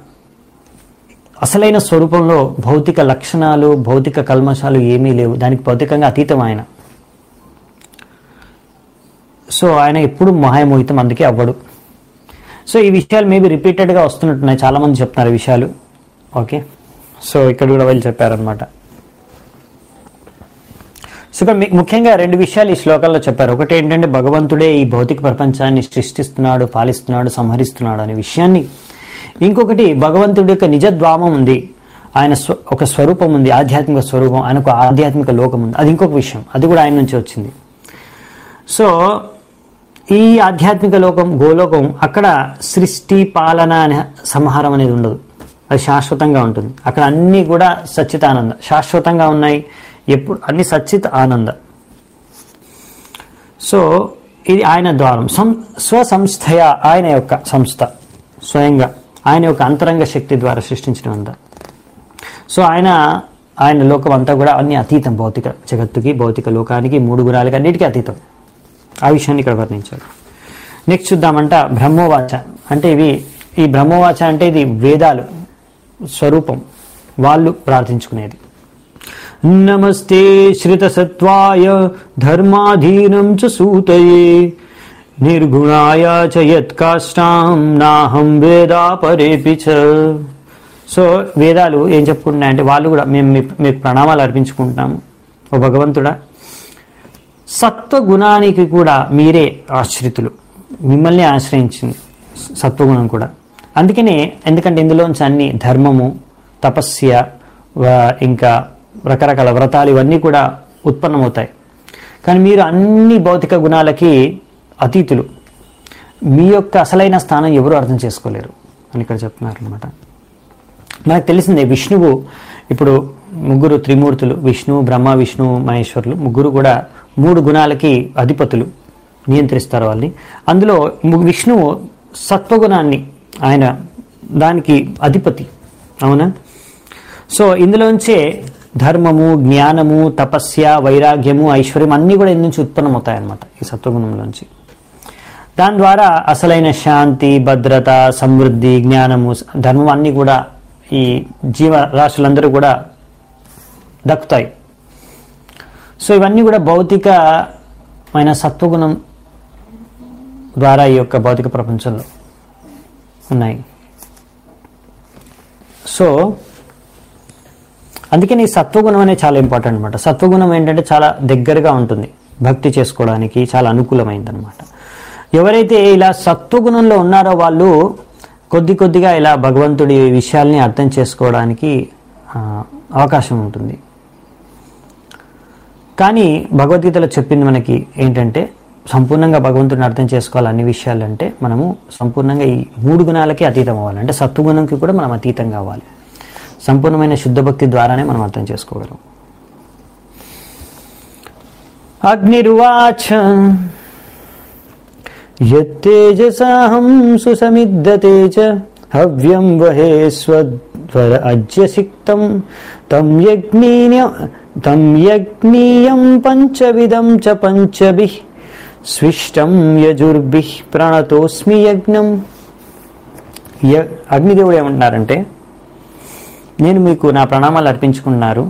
అసలైన స్వరూపంలో భౌతిక లక్షణాలు, భౌతిక కల్మషాలు ఏమీ లేవు, దానికి భౌతికంగా అతీతం ఆయన. సో ఆయన ఎప్పుడు మహామోహితం, అందుకే అవ్వడు. సో ఈ విషయాలు మేబీ రిపీటెడ్గా వస్తున్నట్టున్నాయి, చాలామంది చెప్తున్నారు ఈ విషయాలు. ఓకే, సో ఇక్కడ కూడా వీళ్ళు చెప్పారనమాట. సో ఇక్కడ ముఖ్యంగా రెండు విషయాలు ఈ శ్లోకాల్లో చెప్పారు. ఒకటి ఏంటంటే భగవంతుడే ఈ భౌతిక ప్రపంచాన్ని సృష్టిస్తున్నాడు, పాలిస్తున్నాడు, సంహరిస్తున్నాడు అనే విషయాన్ని. ఇంకొకటి భగవంతుడి యొక్క నిజద్వామం ఉంది, ఆయన స్వ ఒక స్వరూపం ఉంది, ఆధ్యాత్మిక స్వరూపం, ఆయనకు ఆధ్యాత్మిక లోకం ఉంది, అది ఇంకొక విషయం, అది కూడా ఆయన నుంచి వచ్చింది. సో ఈ ఆధ్యాత్మిక లోకం, గోలోకం, అక్కడ సృష్టి, పాలన అనే సంహారం అనేది ఉండదు, అది శాశ్వతంగా ఉంటుంది. అక్కడ అన్నీ కూడా సచ్చితానంద, శాశ్వతంగా ఉన్నాయి, ఎప్పుడు అన్ని సచ్చిత్ ఆనంద. సో ఇది ఆయన ద్వారం, సం స్వసంస్థయ, ఆయన యొక్క సంస్థ, స్వయంగా ఆయన యొక్క అంతరంగ శక్తి ద్వారా సృష్టించడం. సో ఆయన ఆయన లోకం అంతా కూడా అన్ని అతీతం, భౌతిక జగత్తుకి, భౌతిక లోకానికి, మూడు గుణాలకి, అన్నిటికీ అతీతం. ఆ విషయాన్ని ఇక్కడ వర్ణించారు. నెక్స్ట్ చూద్దామంట బ్రహ్మోవాచ అంటే ఇవి ఈ బ్రహ్మోవాచ అంటే ఇది వేదాలు స్వరూపం, వాళ్ళు ప్రార్థించుకునేది. నమస్తే శ్రిత సత్వాయ ధర్మాధీనం చ సూతయే నిర్గుణాయ చ యత్కాష్టాం నాహం వేదా పరేపి చ. సో వేదాలు ఏం చెప్పుకుంటున్నాయంటే వాళ్ళు కూడా మేము మీకు ప్రణామాలు అర్పించుకుంటున్నాము ఓ భగవంతుడా. సత్వగుణానికి కూడా మీరే ఆశ్రితులు, మిమ్మల్ని ఆశ్రయించింది సత్వగుణం కూడా. అందుకనే ఎందుకంటే ఇందులోంచి అన్ని ధర్మము, తపస్య, ఇంకా రకరకాల వ్రతాలు ఇవన్నీ కూడా ఉత్పన్నమవుతాయి. కానీ మీరు అన్ని భౌతిక గుణాలకి అతీతులు, మీ యొక్క అసలైన స్థానం ఎవరు అర్థం చేసుకోలేరు అని ఇక్కడ చెప్తున్నారు అనమాట. మనకు తెలిసిందే విష్ణువు, ఇప్పుడు ముగ్గురు త్రిమూర్తులు, విష్ణువు, బ్రహ్మ, విష్ణువు, మహేశ్వరులు ముగ్గురు కూడా మూడు గుణాలకి అధిపతులు, నియంత్రిస్తారు వాళ్ళని. అందులో విష్ణువు సత్వగుణాన్ని, ఆయన దానికి అధిపతి, అవునా. సో ఇందులోంచే ధర్మము, జ్ఞానము, తపస్య, వైరాగ్యము, ఐశ్వర్యం అన్నీ కూడా ఇందు నుంచి ఉత్పన్నమవుతాయన్నమాట ఈ సత్వగుణంలోంచి. దాని ద్వారా అసలైన శాంతి, భద్రత, సమృద్ధి, జ్ఞానము, ధర్మం అన్నీ కూడా ఈ జీవరాశులందరూ కూడా దక్కుతాయి. సో ఇవన్నీ కూడా భౌతికమైన సత్వగుణం ద్వారా ఈ యొక్క భౌతిక ప్రపంచంలో ఉన్నాయి. సో అందుకని ఈ సత్వగుణం అనేది చాలా ఇంపార్టెంట్ అనమాట. సత్వగుణం ఏంటంటే చాలా దగ్గరగా ఉంటుంది, భక్తి చేసుకోవడానికి చాలా అనుకూలమైంది అనమాట. ఎవరైతే ఇలా సత్వగుణంలో ఉన్నారో వాళ్ళు కొద్ది కొద్దిగా ఇలా భగవంతుడి విషయాల్ని అర్థం చేసుకోవడానికి అవకాశం ఉంటుంది. కానీ భగవద్గీతలో చెప్పింది మనకి ఏంటంటే సంపూర్ణంగా భగవంతుడిని అర్థం చేసుకోవాలి అన్ని విషయాలంటే మనము సంపూర్ణంగా ఈ మూడు గుణాలకి అతీతం అవ్వాలి. అంటే సత్వగుణంకి కూడా మనం అతీతం కావాలి. సంపూర్ణమైన శుద్ధ భక్తి ద్వారానే మనం అర్థం చేసుకోగలం. అగ్నిర్వాచ యత్తేజసాహం సుసమిద్దతే చ హవ్యం వహేస్వద్వర అజ్యసిక్తం తం యజ్ఞీయ తం యజ్ఞీయం పంచవిధం చ పంచభిః స్విష్టం యజుర్భిః ప్రణతోస్మి యజ్ఞం. అగ్నిదేవుడు ఏమంటున్నారంటే నేను మీకు నా ప్రణామాలు అర్పించుకున్నారు,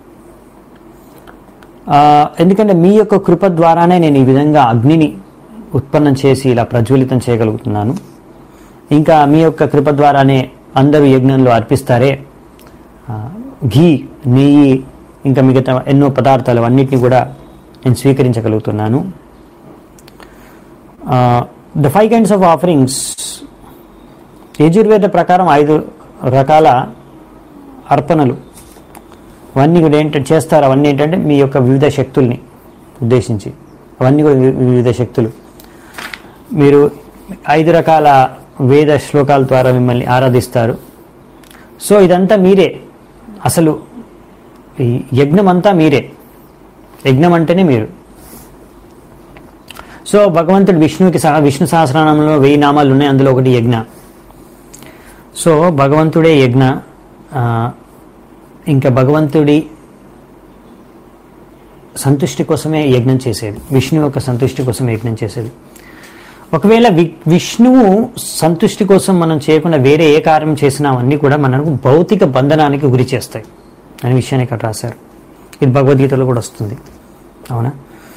ఎందుకంటే మీ యొక్క కృప ద్వారానే నేను ఈ విధంగా అగ్నిని ఉత్పన్నం చేసి ఇలా ప్రజ్వలితం చేయగలుగుతున్నాను. ఇంకా మీ యొక్క కృప ద్వారానే అందరూ యజ్ఞంలో అర్పిస్తారే ఘీ, నెయ్యి, ఇంకా మిగతా ఎన్నో పదార్థాలు అన్నిటిని కూడా నేను స్వీకరించగలుగుతున్నాను. The five kinds of offerings, Yajurveda ప్రకారం ఐదు రకాల అర్పణలు అవన్నీ కూడా ఏంటంటే చేస్తారు. అవన్నీ ఏంటంటే మీ యొక్క వివిధ శక్తుల్ని ఉద్దేశించి, అవన్నీ కూడా వివిధ శక్తులు. మీరు ఐదు రకాల వేద శ్లోకాల ద్వారా మిమ్మల్ని ఆరాధిస్తారు. సో ఇదంతా మీరే, అసలు ఈ యజ్ఞం అంతా మీరే, యజ్ఞం అంటేనే మీరు. సో భగవంతుడు విష్ణువుకి సహా విష్ణు సహస్రనామంలో వెయ్యి నామాలు ఉన్నాయి, అందులో ఒకటి యజ్ఞ. సో భగవంతుడే యజ్ఞ. ఇంకా భగవంతుడి సంతుష్టి కోసమే యజ్ఞం చేసేది, విష్ణువు యొక్క సంతుష్టి కోసం యజ్ఞం చేసేది. ఒకవేళ వి విష్ణువు సంతుష్టి కోసం మనం చేయకుండా వేరే ఏ కార్యం చేసినా అవన్నీ కూడా మనకు భౌతిక బంధనానికి గురి చేస్తాయి అనే విషయాన్ని ఇక్కడ రాశారు. ఇది భగవద్గీతలో కూడా వస్తుంది, అవునా?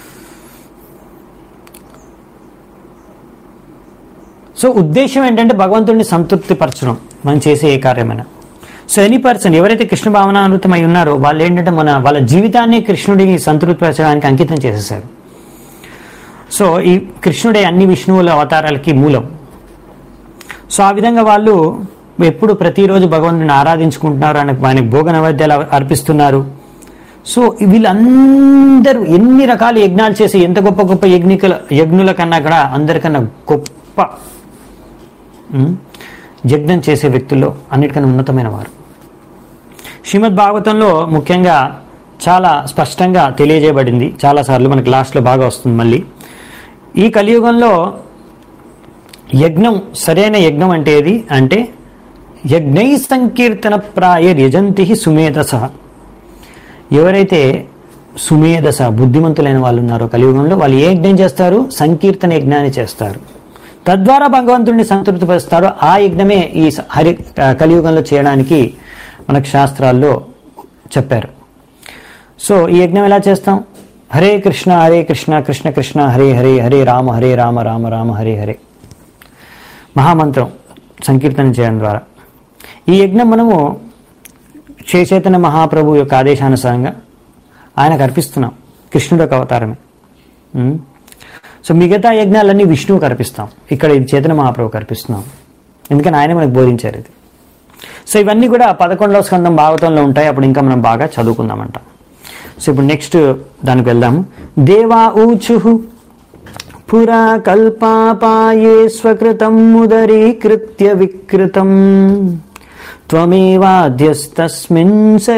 సో ఉద్దేశం ఏంటంటే భగవంతుడిని సంతృప్తిపరచడం మనం చేసే ఏ కార్యమైనా. సో ఎనీ పర్సన్ ఎవరైతే కృష్ణ భావనామృతమై ఉన్నారో వాళ్ళు ఏంటంటే మన వాళ్ళ జీవితాన్ని కృష్ణుడిని సంతృప్తిపరచడానికి అంకితం చేసేసారు. సో ఈ కృష్ణుడే అన్ని విష్ణువుల అవతారాలకి మూలం. సో ఆ విధంగా వాళ్ళు ఎప్పుడు ప్రతిరోజు భగవంతుడిని ఆరాధించుకుంటున్నారు, ఆయనకు ఆయనకు భోగ నైవేద్యాలు అర్పిస్తున్నారు. సో వీళ్ళందరూ ఎన్ని రకాల యజ్ఞాలు చేసి, ఎంత గొప్ప గొప్ప యజ్ఞికుల యజ్ఞుల కన్నా కూడా అందరికన్నా గొప్ప యజ్ఞం చేసే వ్యక్తుల్లో అన్నిటికన్నా ఉన్నతమైన వారు. శ్రీమద్ భాగవతంలో ముఖ్యంగా చాలా స్పష్టంగా తెలియజేయబడింది, చాలాసార్లు మనకి లాస్ట్లో బాగా వస్తుంది మళ్ళీ. ఈ కలియుగంలో యజ్ఞం, సరైన యజ్ఞం అంటే ఏది అంటే యజ్ఞై సంకీర్తన ప్రాయ యజంతి సుమేధస. ఎవరైతే సుమేధస బుద్ధిమంతులైన వాళ్ళు ఉన్నారో కలియుగంలో వాళ్ళు ఏ యజ్ఞం చేస్తారు? సంకీర్తన యజ్ఞాన్ని చేస్తారు. తద్వారా భగవంతుడిని సంతృప్తిపరుస్తారు. ఆ యజ్ఞమే ఈ హరి కలియుగంలో చేయడానికి మనకు శాస్త్రాల్లో చెప్పారు. సో ఈ యజ్ఞం ఎలా చేస్తాం? హరే కృష్ణ హరే కృష్ణ కృష్ణ కృష్ణ హరే హరే హరే రామ హరే రామ రామ రామ హరే హరే మహామంత్రం సంకీర్తనం చేయడం ద్వారా ఈ యజ్ఞం మనము శ్రీ చైతన్య మహాప్రభు యొక్క ఆదేశానుసారంగా ఆయనకు అర్పిస్తున్నాం. కృష్ణుడు యొక్క అవతారమే. సో మిగతా యజ్ఞాలన్నీ విష్ణువుకి అర్పిస్తాం, ఇక్కడ ఇది చైతన్య మహాప్రభుకి అర్పిస్తున్నాం, ఎందుకని ఆయన మనకు బోధించారు ఇది. సో ఇవన్నీ కూడా పదకొండవ స్కందం భాగవతంలో ఉంటాయి, అప్పుడు ఇంకా మనం బాగా చదువుకుందామంట. సో ఇప్పుడు నెక్స్ట్ దానికి వెళ్దాము. దేవా ఊచు పురా కల్పాపాయే స్వకృతం ముదరీకృత్య వికృతం త్వమేవాద్యస్తస్మిన్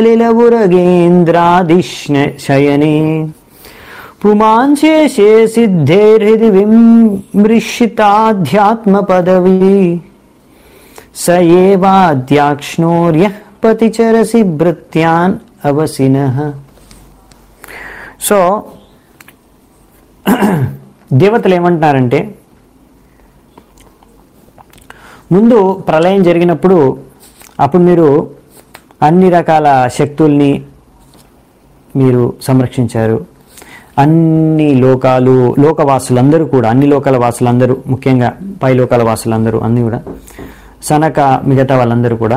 సలిలవురగేంద్రాదిశయనే పుమాంశేషే సిద్ధేర్హృది విమృషితాధ్యాత్మ పదవి స ఏవాద్యాక్ష్ణోర్యః పతిచరసి భృత్యాన్ అవసినః. సో దేవతలు ఏమంటున్నారంటే, ముందు ప్రళయం జరిగినప్పుడు అప్పుడు మీరు అన్ని రకాల శక్తుల్ని మీరు సంరక్షించారు. అన్ని లోకాలు లోకవాసులందరూ కూడా, అన్ని లోకాల వాసులందరూ, ముఖ్యంగా పై లోకాల వాసులందరూ అన్నీ కూడా, సనక మిగతా వాళ్ళందరూ కూడా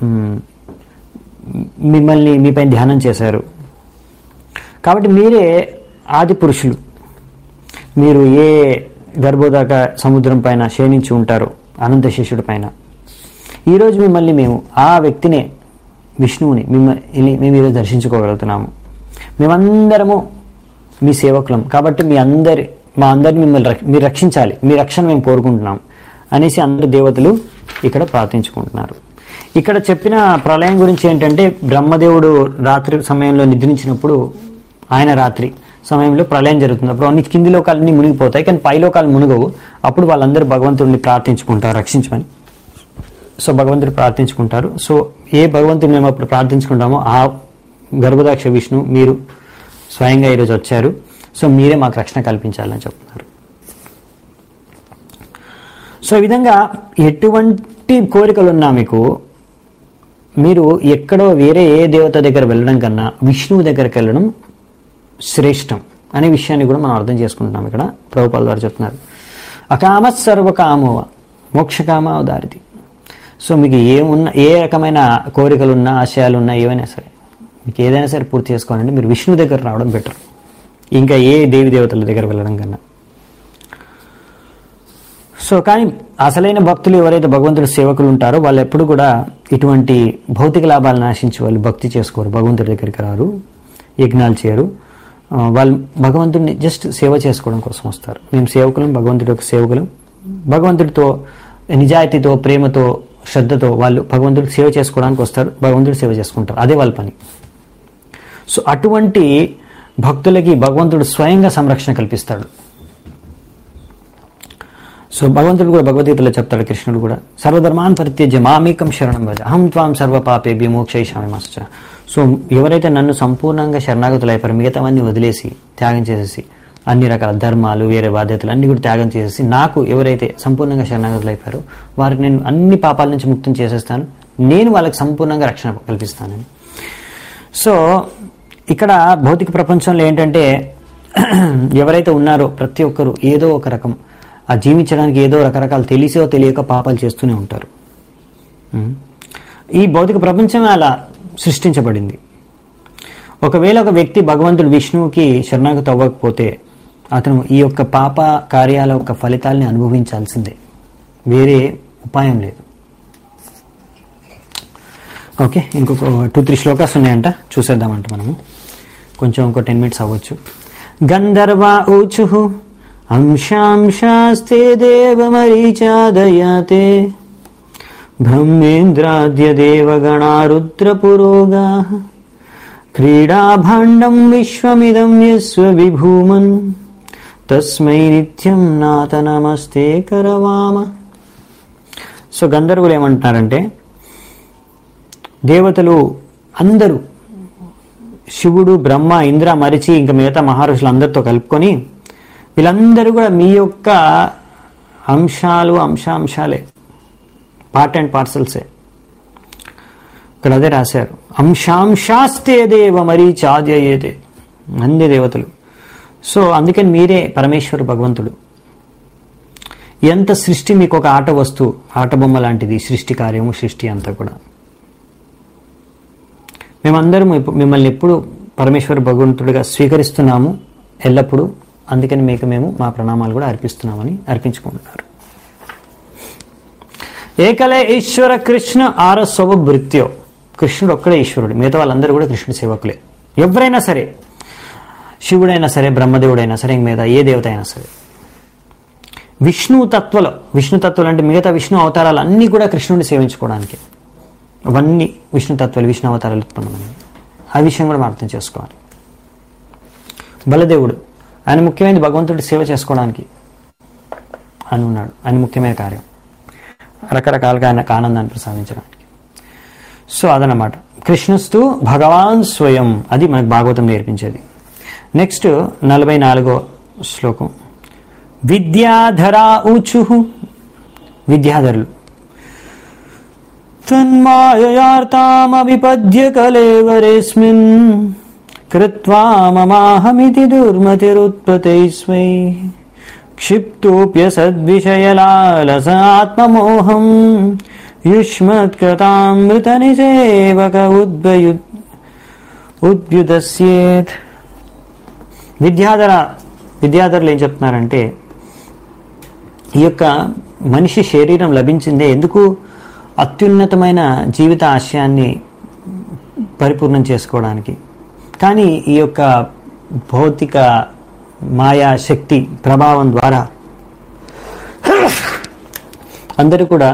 మిమ్మల్ని మీపై ధ్యానం చేశారు. కాబట్టి మీరే ఆది పురుషులు. మీరు ఏ గర్భోదక సముద్రం పైన శయనించి ఉంటారో అనంతశేషుడి పైన, ఈరోజు మిమ్మల్ని మేము ఆ వ్యక్తినే విష్ణువుని మిమ్మల్ని మేము ఈరోజు దర్శించుకోగలుగుతున్నాము. మేమందరము మీ సేవకులం, కాబట్టి మీ అందరి మా అందరిని మిమ్మల్ని మీరు రక్షించాలి, మీ రక్షణ మేము కోరుకుంటున్నాం అనేసి అందరు దేవతలు ఇక్కడ ప్రార్థించుకుంటున్నారు. ఇక్కడ చెప్పిన ప్రళయం గురించి ఏంటంటే, బ్రహ్మదేవుడు రాత్రి సమయంలో నిద్రించినప్పుడు, ఆయన రాత్రి సమయంలో ప్రళయం జరుగుతుంది. అప్పుడు అన్ని కింది లోకాలన్నీ మునిగిపోతాయి, కానీ పై లోకాలు మునిగవు. అప్పుడు వాళ్ళందరూ భగవంతుడిని ప్రార్థించుకుంటారు రక్షించమని. సో భగవంతుడు ప్రార్థించుకుంటారు. సో ఏ భగవంతుడు మేము అప్పుడు ప్రార్థించుకుంటామో ఆ గర్భదాక్ష విష్ణు మీరు స్వయంగా ఈరోజు వచ్చారు. సో మీరే మాకు రక్షణ కల్పించాలని చెప్తున్నారు. సో ఈ విధంగా ఎటువంటి కోరికలు ఉన్నా మీకు, మీరు ఎక్కడో వేరే ఏ దేవత దగ్గర వెళ్ళడం కన్నా విష్ణువు దగ్గరికి వెళ్ళడం శ్రేష్టం అనే విషయాన్ని కూడా మనం అర్థం చేసుకుంటున్నాం. ఇక్కడ ప్రభుపాల్ వారు చెప్తున్నారు, అకామ సర్వకామోవ మోక్షకామ దారిది. సో మీకు ఏమున్నా, ఏ రకమైన కోరికలున్నా, ఆశయాలున్నా, ఏవైనా సరే మీకు ఏదైనా సరే పూర్తి చేసుకోవాలంటే మీరు విష్ణువు దగ్గర రావడం బెటర్, ఇంకా ఏ దేవి దేవతల దగ్గర వెళ్ళడం కన్నా. సో కానీ అసలైన భక్తులు ఎవరైతే భగవంతుడి సేవకులు ఉంటారో వాళ్ళు ఎప్పుడు కూడా ఇటువంటి భౌతిక లాభాలను ఆశించి వాళ్ళు భక్తి చేసుకోరు, భగవంతుడి దగ్గరికి రారు, యజ్ఞాలు చేయరు. వాళ్ళు భగవంతుడిని జస్ట్ సేవ చేసుకోవడం కోసం వస్తారు. మేము సేవకులం, భగవంతుడి యొక్క సేవకులం, భగవంతుడితో నిజాయితీతో ప్రేమతో శ్రద్ధతో వాళ్ళు భగవంతుడికి సేవ చేసుకోవడానికి వస్తారు, భగవంతుడి సేవ చేసుకుంటారు, అదే వాళ్ళ పని. సో అటువంటి భక్తులకి భగవంతుడు స్వయంగా సంరక్షణ కల్పిస్తాడు. సో భగవంతుడు కూడా భగవద్గీతలో చెప్తాడు, కృష్ణుడు కూడా సర్వధర్మాన్ పరిత్యజ్య మామేకం శరణం వ్రజ అహం త్వాం సర్వపాపేభ్యో మోక్షయిష్యామి మా శుచః. సో ఎవరైతే నన్ను సంపూర్ణంగా శరణాగతులు అయిపోయారో మిగతావన్నీ వదిలేసి త్యాగం చేసేసి అన్ని రకాల ధర్మాలు వేరే బాధ్యతలు అన్ని కూడా త్యాగం చేసేసి నాకు ఎవరైతే సంపూర్ణంగా శరణాగతులు అయిపోయారో వారికి నేను అన్ని పాపాల నుంచి ముక్తం చేసేస్తాను, నేను వాళ్ళకి సంపూర్ణంగా రక్షణ కల్పిస్తానని. సో ఇక్కడ భౌతిక ప్రపంచంలో ఏంటంటే ఎవరైతే ఉన్నారో ప్రతి ఒక్కరు ఏదో ఒక రకం ఆ జీవించడానికి ఏదో రకరకాల తెలిసో తెలియక పాపాలు చేస్తూనే ఉంటారు. ఈ భౌతిక ప్రపంచమే అలా సృష్టించబడింది. ఒకవేళ ఒక వ్యక్తి భగవంతుడు విష్ణువుకి శరణాగతి అవ్వకపోతే అతను ఈ యొక్క పాప కార్యాల యొక్క ఫలితాలని అనుభవించాల్సిందే, వేరే ఉపాయం లేదు. ఓకే, ఇంకొక టూ త్రీ శ్లోకాస్ ఉన్నాయంట, చూసేద్దామంట మనము. కొంచెం ఇంకో టెన్ మినిట్స్ అవ్వచ్చు. గంధర్వ ఊచు అంశాంశాస్తే దేవమరీచాదయాతే బ్రహ్మేంద్రాద్య దేవగణా రుద్రపురోగాః క్రీడాభాండం విశ్వమిదం యస్వ విభూమన్ తస్మై నిత్యం నాథ నమస్తే కరవామ. సో గంధర్వులు ఏమంటున్నారంటే దేవతలు అందరూ శివుడు, బ్రహ్మ, ఇంద్ర, మరిచి ఇంకా మిగతా మహర్షులు అందరితో కలుపుకొని వీళ్ళందరూ కూడా మీ యొక్క అంశాలు అంశాంశాలే, పార్ట్ అండ్ పార్సల్సే. ఇక్కడ అదే రాశారు, అంశాంశాస్తే దేవ మరీచాద్యయేతే, అందే దేవతలు. సో అందుకని మీరే పరమేశ్వరు భగవంతుడు. ఎంత సృష్టి మీకు ఒక ఆట వస్తువు, ఆట బొమ్మ లాంటిది సృష్టి కార్యము, సృష్టి అంతా కూడా. మేమందరం మిమ్మల్ని ఎప్పుడు పరమేశ్వర భగవంతుడిగా స్వీకరిస్తున్నాము ఎల్లప్పుడూ, అందుకని మీకు మేము మా ప్రణామాలు కూడా అర్పిస్తున్నామని అర్పించుకుంటున్నారు. ఏకలే ఈశ్వర కృష్ణ ఆరస్వ భృత్యో, కృష్ణుడు ఒక్కడే ఈశ్వరుడు, మిగతా వాళ్ళందరూ కూడా కృష్ణుడి సేవకులే. ఎవరైనా సరే, శివుడైనా సరే, బ్రహ్మదేవుడైనా సరే, మిగతా ఏ దేవత అయినా సరే. విష్ణు తత్వలో, విష్ణు తత్వాలు అంటే మిగతా విష్ణు అవతారాలు అన్నీ కూడా కృష్ణుడిని సేవించుకోవడానికి, అవన్నీ విష్ణు తత్వాలు, విష్ణు అవతారాలు ఉత్పన్నమైనవి. ఆ విషయం కూడా మనం అర్థం చేసుకోవాలి. బలదేవుడు ఆయన ముఖ్యమైనది భగవంతుడి సేవ చేసుకోవడానికి అని ఉన్నాడు, ఆయన ముఖ్యమైన కార్యం రకరకాలుగా ఆయనకు ఆనందాన్ని ప్రసాదించడానికి. సో అదనమాట కృష్ణస్తు భగవాన్ స్వయం, అది మనకు భాగవతం నేర్పించేది. నెక్స్ట్ నలభై నాలుగో శ్లోకం. విద్యాధరా ఊచు, విద్యాధరులు తన్మాయయార్తామవిపద్య కలేవరేస్మిన్ కృత్వా మమాహమితి దుర్మతిరుత్పతైస్మై క్షిప్తోప్యసద్విషయలాలసాత్మమోహం యుష్మత్కృతామృతనిసేవక ఉద్భయు ఉద్భ్యుదస్యేత్. విద్యాధర విద్యాధరులు ఏం చెప్తున్నారంటే ఈ యొక్క మనిషి శరీరం లభించిందే ఎందుకు, అత్యున్నతమైన జీవిత ఆశయాన్ని పరిపూర్ణం చేసుకోవడానికి. కానీ ఈ యొక్క భౌతిక మాయా శక్తి ప్రభావం ద్వారా అందరూ కూడా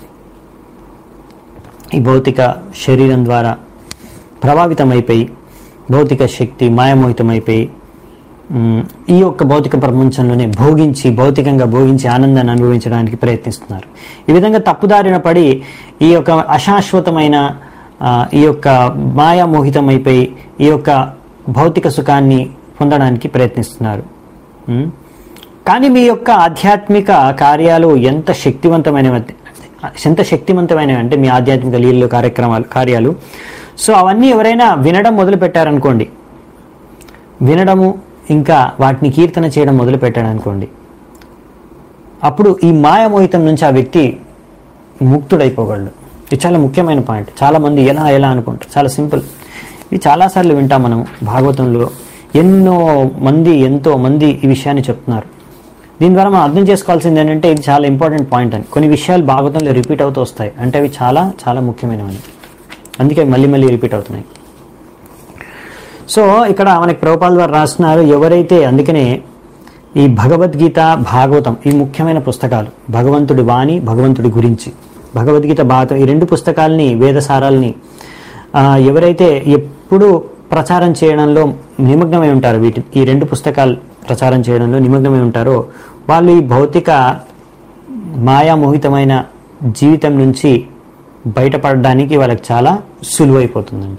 ఈ భౌతిక శరీరం ద్వారా ప్రభావితమైపోయి భౌతిక శక్తి మాయామోహితమైపోయి ఈ యొక్క భౌతిక ప్రపంచంలోనే భోగించి భౌతికంగా భోగించి ఆనందాన్ని అనుభవించడానికి ప్రయత్నిస్తున్నారు. ఈ విధంగా తప్పుదారిన పడి ఈ యొక్క అశాశ్వతమైన ఈ యొక్క మాయామోహితమైపోయి ఈ యొక్క భౌతిక సుఖాన్ని పొందడానికి ప్రయత్నిస్తున్నారు. కానీ మీ యొక్క ఆధ్యాత్మిక కార్యాలు ఎంత శక్తివంతమైనవి ఎంత శక్తివంతమైనవి అంటే మీ ఆధ్యాత్మిక లీలలు కార్యక్రమాలు కార్యాలు సో అవన్నీ ఎవరైనా వినడం మొదలు పెట్టారనుకోండి, వినడము ఇంకా వాటిని కీర్తన చేయడం మొదలు పెట్టాడనుకోండి, అప్పుడు ఈ మాయామోహితం నుంచి ఆ వ్యక్తి ముక్తుడైపోగలడు. ఇది చాలా ముఖ్యమైన పాయింట్. చాలామంది ఎలా ఎలా అనుకుంటారు, చాలా సింపుల్. ఇది చాలాసార్లు వింటాం మనం భాగవతంలో, ఎన్నో మంది ఎంతో మంది ఈ విషయాన్ని చెప్తున్నారు. దీని ద్వారా మనం అర్థం చేసుకోవాల్సింది ఏంటంటే ఇది చాలా ఇంపార్టెంట్ పాయింట్ అని. కొన్ని విషయాలు భాగవతంలో రిపీట్ అవుతూ వస్తాయి అంటే అవి చాలా చాలా ముఖ్యమైనవి, అందుకే మళ్ళీ మళ్ళీ రిపీట్ అవుతున్నాయి. సో ఇక్కడ మనకి ప్రభుపాల్ వారు రాస్తున్నారు, ఎవరైతే అందుకనే ఈ భగవద్గీత భాగవతం ఈ ముఖ్యమైన పుస్తకాలు, భగవంతుడి వాణి భగవంతుడి గురించి, భగవద్గీత భాగవతం ఈ రెండు పుస్తకాలని వేదసారాలని ఎవరైతే ఎప్పుడు ప్రచారం చేయడంలో నిమగ్నమై ఉంటారో, వీటి ఈ రెండు పుస్తకాలు ప్రచారం చేయడంలో నిమగ్నమై ఉంటారో వాళ్ళు ఈ భౌతిక మాయామోహితమైన జీవితం నుంచి బయటపడడానికి వాళ్ళకి చాలా సులువైపోతుందంట.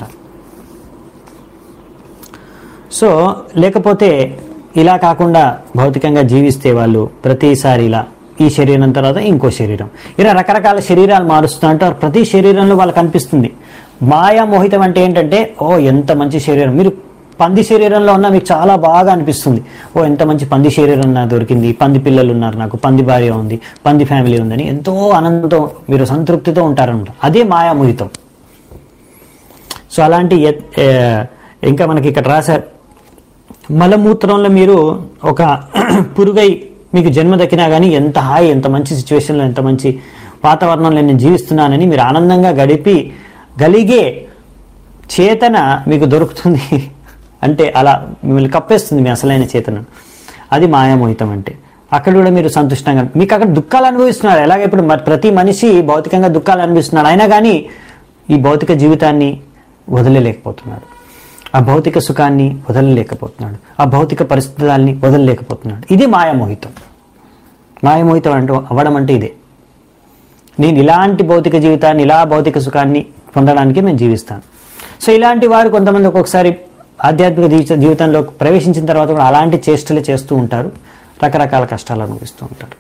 సో లేకపోతే ఇలా కాకుండా భౌతికంగా జీవిస్తే వాళ్ళు ప్రతిసారి ఇలా ఈ శరీరం తర్వాత ఇంకో శరీరం ఇలా రకరకాల శరీరాలు మారుస్తున్నట్టు ప్రతి శరీరంలో వాళ్ళకి అనిపిస్తుంది. మాయామోహితం అంటే ఏంటంటే ఓ ఎంత మంచి శరీరం, మీరు పంది శరీరంలో ఉన్నా మీకు చాలా బాగా అనిపిస్తుంది, ఓ ఎంత మంచి పంది శరీరం నాకు దొరికింది, పంది పిల్లలు ఉన్నారు, నాకు పంది భార్య ఉంది, పంది ఫ్యామిలీ ఉందని ఎంతో ఆనందంతో మీరు సంతృప్తితో ఉంటారనమాట. అదే మాయామోహితం. సో అలాంటి ఇంకా మనకి ఇక్కడ రాశారు, మలమూత్రంలో మీరు ఒక పురుగై మీకు జన్మ దక్కినా కానీ ఎంత హాయి, ఎంత మంచి సిచ్యువేషన్లో ఎంత మంచి వాతావరణంలో నేను జీవిస్తున్నానని మీరు ఆనందంగా గడిపి గలిగే చేతన మీకు దొరుకుతుంది అంటే అలా మిమ్మల్ని కప్పేస్తుంది మీ అసలైన చేతన. అది మాయామోహితం అంటే. అక్కడ కూడా మీరు సంతుష్టంగా, మీకు అక్కడ దుఃఖాలు అనుభవిస్తున్నారు. ఎలాగ ఇప్పుడు ప్రతి మనిషి భౌతికంగా దుఃఖాలు అనిపిస్తున్నాడు, అయినా కానీ ఈ భౌతిక జీవితాన్ని వదలలేకపోతున్నాడు, ఆ భౌతిక సుఖాన్ని వదలలేకపోతున్నాడు, ఆ భౌతిక పరిస్థితుల్ని వదలలేకపోతున్నాడు. ఇది మాయామోహితం. మాయామోహితం అంటే అవ్వడం అంటే ఇదే, నేను ఇలాంటి భౌతిక జీవితాన్ని ఇలా భౌతిక సుఖాన్ని పొందడానికి నేను జీవిస్తాను. సో ఇలాంటి వారు కొంతమంది ఒక్కొక్కసారి ఆధ్యాత్మిక జీవిత జీవితంలో ప్రవేశించిన తర్వాత కూడా అలాంటి చేష్టలు చేస్తూ ఉంటారు, రకరకాల కష్టాలు అనుభవిస్తూ ఉంటారు.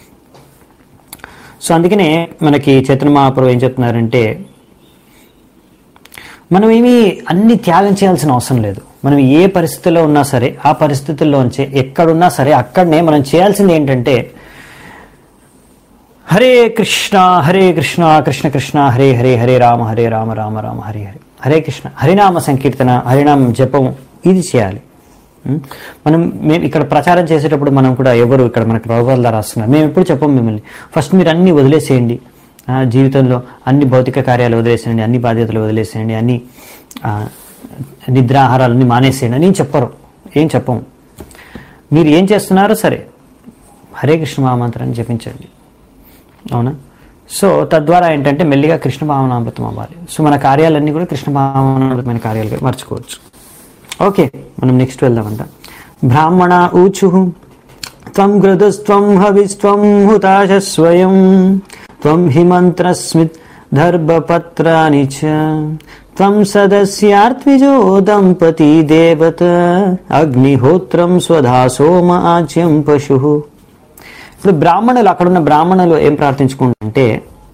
సో అందుకనే మనకి చైతన్య మహాప్రభు ఏం చెప్తున్నారంటే, మనం ఏమీ అన్ని త్యాగం చేయాల్సిన అవసరం లేదు. మనం ఏ పరిస్థితుల్లో ఉన్నా సరే ఆ పరిస్థితుల్లోంచి ఎక్కడున్నా సరే అక్కడనే మనం చేయాల్సింది ఏంటంటే హరే కృష్ణ హరే కృష్ణ కృష్ణ కృష్ణ హరే హరే హరే రామ హరే రామ రామ రామ హరే హరే హరే కృష్ణ, హరినామ సంకీర్తన, హరినామం జపం ఇది చేయాలి. మనం మేము ఇక్కడ ప్రచారం చేసేటప్పుడు మనం కూడా ఎవరు ఇక్కడ మనకు ప్రభుపాల్ రాస్తున్నారు, మేము ఎప్పుడు చెప్పం మిమ్మల్ని ఫస్ట్ మీరు అన్ని వదిలేసేయండి, జీవితంలో అన్ని భౌతిక కార్యాలు వదిలేసేయండి, అన్ని బాధ్యతలు వదిలేసేయండి, అన్ని నిద్రాహారాలన్నీ మానేసేయండి అని చెప్పరు, ఏం చెప్పము. మీరు ఏం చేస్తున్నారో సరే హరే కృష్ణ మహామంత్రాన్ని జపించండి, అవునా. సో తద్వారా ఏంటంటే మెల్లిగా కృష్ణ భావనామృతం అవ్వాలి. సో మన కార్యాలన్నీ కూడా కృష్ణ భావనామృతమైన కార్యాలుగా మర్చుకోవచ్చు. ఓకే, మనం నెక్స్ట్ వెళ్దామంట. బ్రాహ్మణ ఊచు త్వం గృధస్త్వం హవిస్త్వం హుతాశ స్వయం త్వం హిమంత్రస్మిత్ దర్భపత్రాని చ త్వం సదస్యార్త్విజో దంపతి దేవత అగ్నిహోత్రం స్వధా సోమ ఆజ్యం పశు. ఇప్పుడు బ్రాహ్మణులు, అక్కడున్న బ్రాహ్మణులు ఏం ప్రార్థించుకుంటే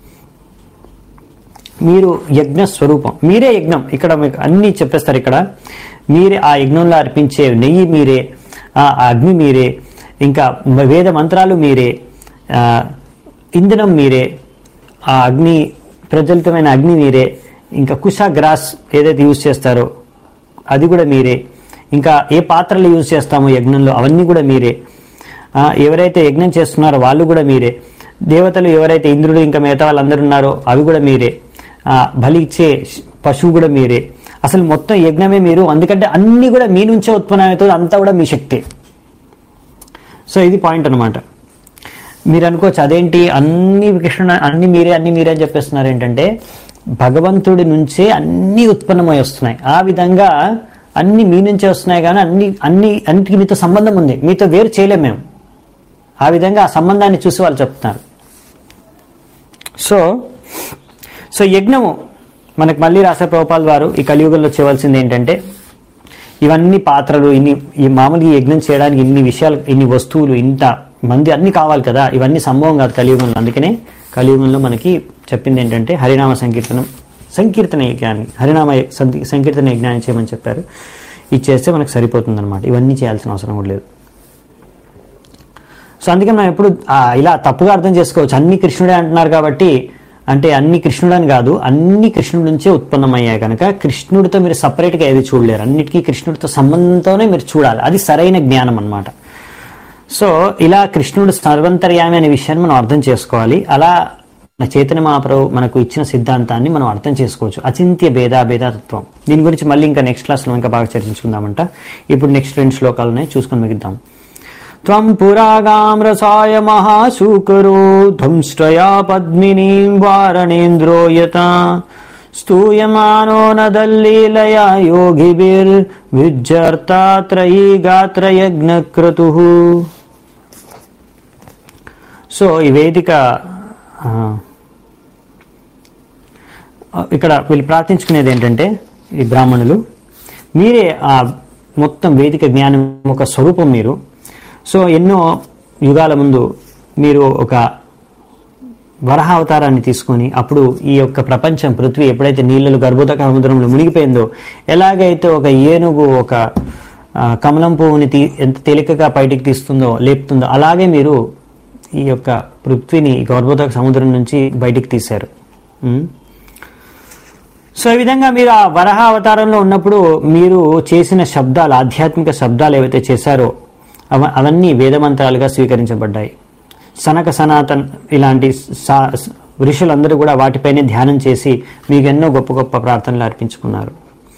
మీరు యజ్ఞ స్వరూపం, మీరే యజ్ఞం. ఇక్కడ మీకు అన్ని చెప్పేస్తారు. ఇక్కడ మీరే ఆ యజ్ఞంలో అర్పించే నెయ్యి మీరే, ఆ అగ్ని మీరే, ఇంకా వేద మంత్రాలు మీరే, ఇంధనం మీరే, ఆ అగ్ని ప్రజ్వలితమైన అగ్ని మీరే, ఇంకా కుషా గ్రాస్ ఏదైతే యూజ్ చేస్తారో అది కూడా మీరే, ఇంకా ఏ పాత్రలు యూజ్ చేస్తామో యజ్ఞంలో అవన్నీ కూడా మీరే, ఎవరైతే యజ్ఞం చేస్తున్నారో వాళ్ళు కూడా మీరే, దేవతలు ఎవరైతే ఇంద్రుడు ఇంకా మిగతా వాళ్ళందరూ ఉన్నారో అవి కూడా మీరే, బలి ఇచ్చే పశువు కూడా మీరే, అసలు మొత్తం యజ్ఞమే మీరు. అందుకంటే అన్ని కూడా మీ నుంచే ఉత్పన్నమవుతుంది, అంతా కూడా మీ శక్తి. సో ఇది పాయింట్ అనమాట. మీరు అనుకోవచ్చు అదేంటి అన్ని కృష్ణ అన్ని మీరే అన్ని మీరే అని చెప్పేస్తున్నారు ఏంటంటే, భగవంతుడి నుంచే అన్ని ఉత్పన్నమై వస్తున్నాయి. ఆ విధంగా అన్ని మీ నుంచే వస్తున్నాయి, కానీ అన్ని అన్ని అన్నిటికీ మీతో సంబంధం ఉంది, మీతో వేరు చేయలేము మేము. ఆ విధంగా ఆ సంబంధాన్ని చూసి వాళ్ళు చెప్తున్నారు. సో సో యజ్ఞము మనకు మళ్ళీ రాసే ప్రభుపాల్ వారు ఈ కలియుగంలో చేయవలసింది ఏంటంటే, ఇవన్నీ పాత్రలు, ఇన్ని ఈ మామూలు ఈ యజ్ఞం చేయడానికి ఇన్ని విషయాలు, ఇన్ని వస్తువులు, ఇంత మంది అన్ని కావాలి కదా, ఇవన్నీ సంభవం కాదు కలియుగంలో. అందుకనే కలియుగంలో మనకి చెప్పింది ఏంటంటే హరినామ సంకీర్తనం, సంకీర్తన యజ్ఞాన్ని, హరినామ సంకీర్తన యజ్ఞాన్ని చేయమని చెప్పారు. ఇది చేస్తే మనకు సరిపోతుంది అనమాట, ఇవన్నీ చేయాల్సిన అవసరం కూడా లేదు. సో అందుకే మనం ఎప్పుడు ఇలా తప్పుగా అర్థం చేసుకోవచ్చు, అన్ని కృష్ణుడే అంటున్నారు కాబట్టి, అంటే అన్ని కృష్ణుడు అని కాదు, అన్ని కృష్ణుడి నుంచే ఉత్పన్నమయ్యాయి కనుక కృష్ణుడితో మీరు సపరేట్గా ఏది చూడలేరు, అన్నిటికీ కృష్ణుడితో సంబంధంతోనే మీరు చూడాలి. అది సరైన జ్ఞానం అనమాట. సో ఇలా కృష్ణుడు సర్వంతర్యామి అనే విషయాన్ని మనం అర్థం చేసుకోవాలి. అలా చైతన్య మహాప్రభు మనకు ఇచ్చిన సిద్ధాంతాన్ని మనం అర్థం చేసుకోవచ్చు. అచింత్య భేదాభేదతత్వం. దీని గురించి మళ్ళీ ఇంకా నెక్స్ట్ క్లాస్లో ఇంకా బాగా చర్చించుకుందామంట. ఇప్పుడు నెక్స్ట్ రెండు శ్లోకాలున్నాయి, చూసుకొని మిగిద్దాం. త్వం పురాగాం రసాయ మహాశూకరో ధ్వంష్టయా పద్మినీం వారణేంద్రో యత స్తూయమానో నదల్లీలయా యోగిభిర్ విజ్జర్తా త్రయీ గాత్రయజ్ఞక్రతుః. సో ఈ వేదిక ఇక్కడ వీళ్ళు ప్రార్థించుకునేది ఏంటంటే, ఈ బ్రాహ్మణులు, మీరే ఆ మొత్తం వేదిక జ్ఞానం ఒక స్వరూపం మీరు. సో ఎన్నో యుగాల ముందు మీరు ఒక వరహ అవతారాన్ని తీసుకొని, అప్పుడు ఈ యొక్క ప్రపంచం పృథ్వీ ఎప్పుడైతే నీళ్ళలు గర్భోదక సముద్రంలో మునిగిపోయిందో, ఎలాగైతే ఒక ఏనుగు ఒక కమలం పువ్వుని తీ ఎంత తేలికగా బయటికి తీస్తుందో లేపుతుందో, అలాగే మీరు ఈ యొక్క పృథ్వీని గర్భోదక సముద్రం నుంచి బయటికి తీశారు. సో ఈ విధంగా మీరు ఆ వరహ అవతారంలో ఉన్నప్పుడు మీరు చేసిన శబ్దాలు, ఆధ్యాత్మిక శబ్దాలు ఏవైతే చేశారో అవ అవన్నీ వేదమంత్రాలుగా స్వీకరించబడ్డాయి. సనక సనాతన్ ఇలాంటి సా ఋషులందరూ కూడా వాటిపైనే ధ్యానం చేసి మీకు ఎన్నో గొప్ప గొప్ప ప్రార్థనలు అర్పించుకున్నారు.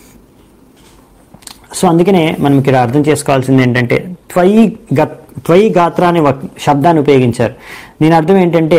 సో అందుకనే మనం ఇక్కడ అర్థం చేసుకోవాల్సింది ఏంటంటే, త్వయి గ త్వయి గాత్ర అనే శబ్దాన్ని ఉపయోగించారు. దీని అర్థం ఏంటంటే,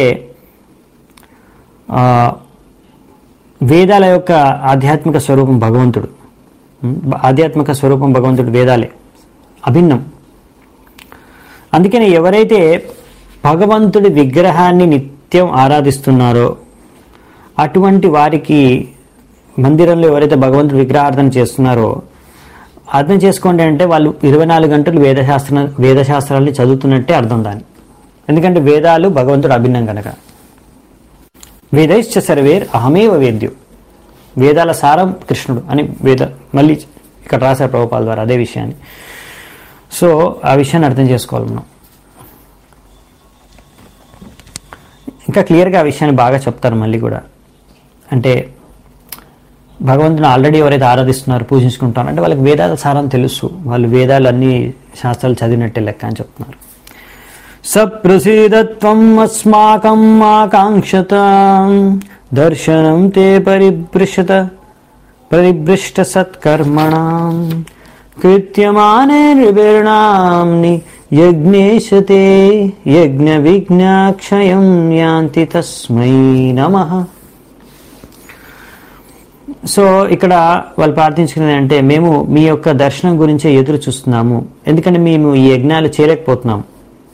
వేదాల యొక్క ఆధ్యాత్మిక స్వరూపం భగవంతుడు. ఆధ్యాత్మిక స్వరూపం భగవంతుడు, వేదాలే అభిన్నం. అందుకని ఎవరైతే భగవంతుడి విగ్రహాన్ని నిత్యం ఆరాధిస్తున్నారో అటువంటి వారికి, మందిరంలో ఎవరైతే భగవంతుడి విగ్రహార్థన చేస్తున్నారో అర్థం చేసుకోండి అంటే, వాళ్ళు ఇరవై నాలుగు గంటలు వేదశాస్త్ర వేదశాస్త్రాలని చదువుతున్నట్టే అర్థం దాన్ని. ఎందుకంటే వేదాలు భగవంతుడు అభిన్నం కనుక. వేదైశ్చ సర్వేర్ అహమేవ వేద్యు. వేదాల సారం కృష్ణుడు అని వేద మళ్ళీ ఇక్కడ రాశారు ప్రభుపాల ద్వారా అదే విషయాన్ని. సో ఆ విషయాన్ని అర్థం చేసుకోవాలి మనం. ఇంకా క్లియర్గా ఆ విషయాన్ని బాగా చెప్తారు మళ్ళీ కూడా. అంటే భగవంతుని ఆల్రెడీ ఎవరైతే ఆరాధిస్తున్నారు, పూజించుకుంటారు అంటే వాళ్ళకి వేదాల సారం తెలుసు, వాళ్ళు వేదాలు అన్ని శాస్త్రాలు చదివినట్టే లెక్క అని చెప్తున్నారు. సప్రసీదత్వం అస్మాకం ఆకాంక్షత దర్శనం తే పరిభృషత పరిభృష్ట సత్కర్మణాం కృత్యమానే నృభిర్నామ్ని యజ్ఞేశతే యజ్ఞ విఘ్నాక్షయం యాంతి తస్మై నమః. సో ఇక్కడ వాళ్ళు ప్రార్థించుకునేది అంటే, మేము మీ యొక్క దర్శనం గురించే ఎదురు చూస్తున్నాము, ఎందుకంటే మేము ఈ యజ్ఞాలు చేయలేకపోతున్నాము,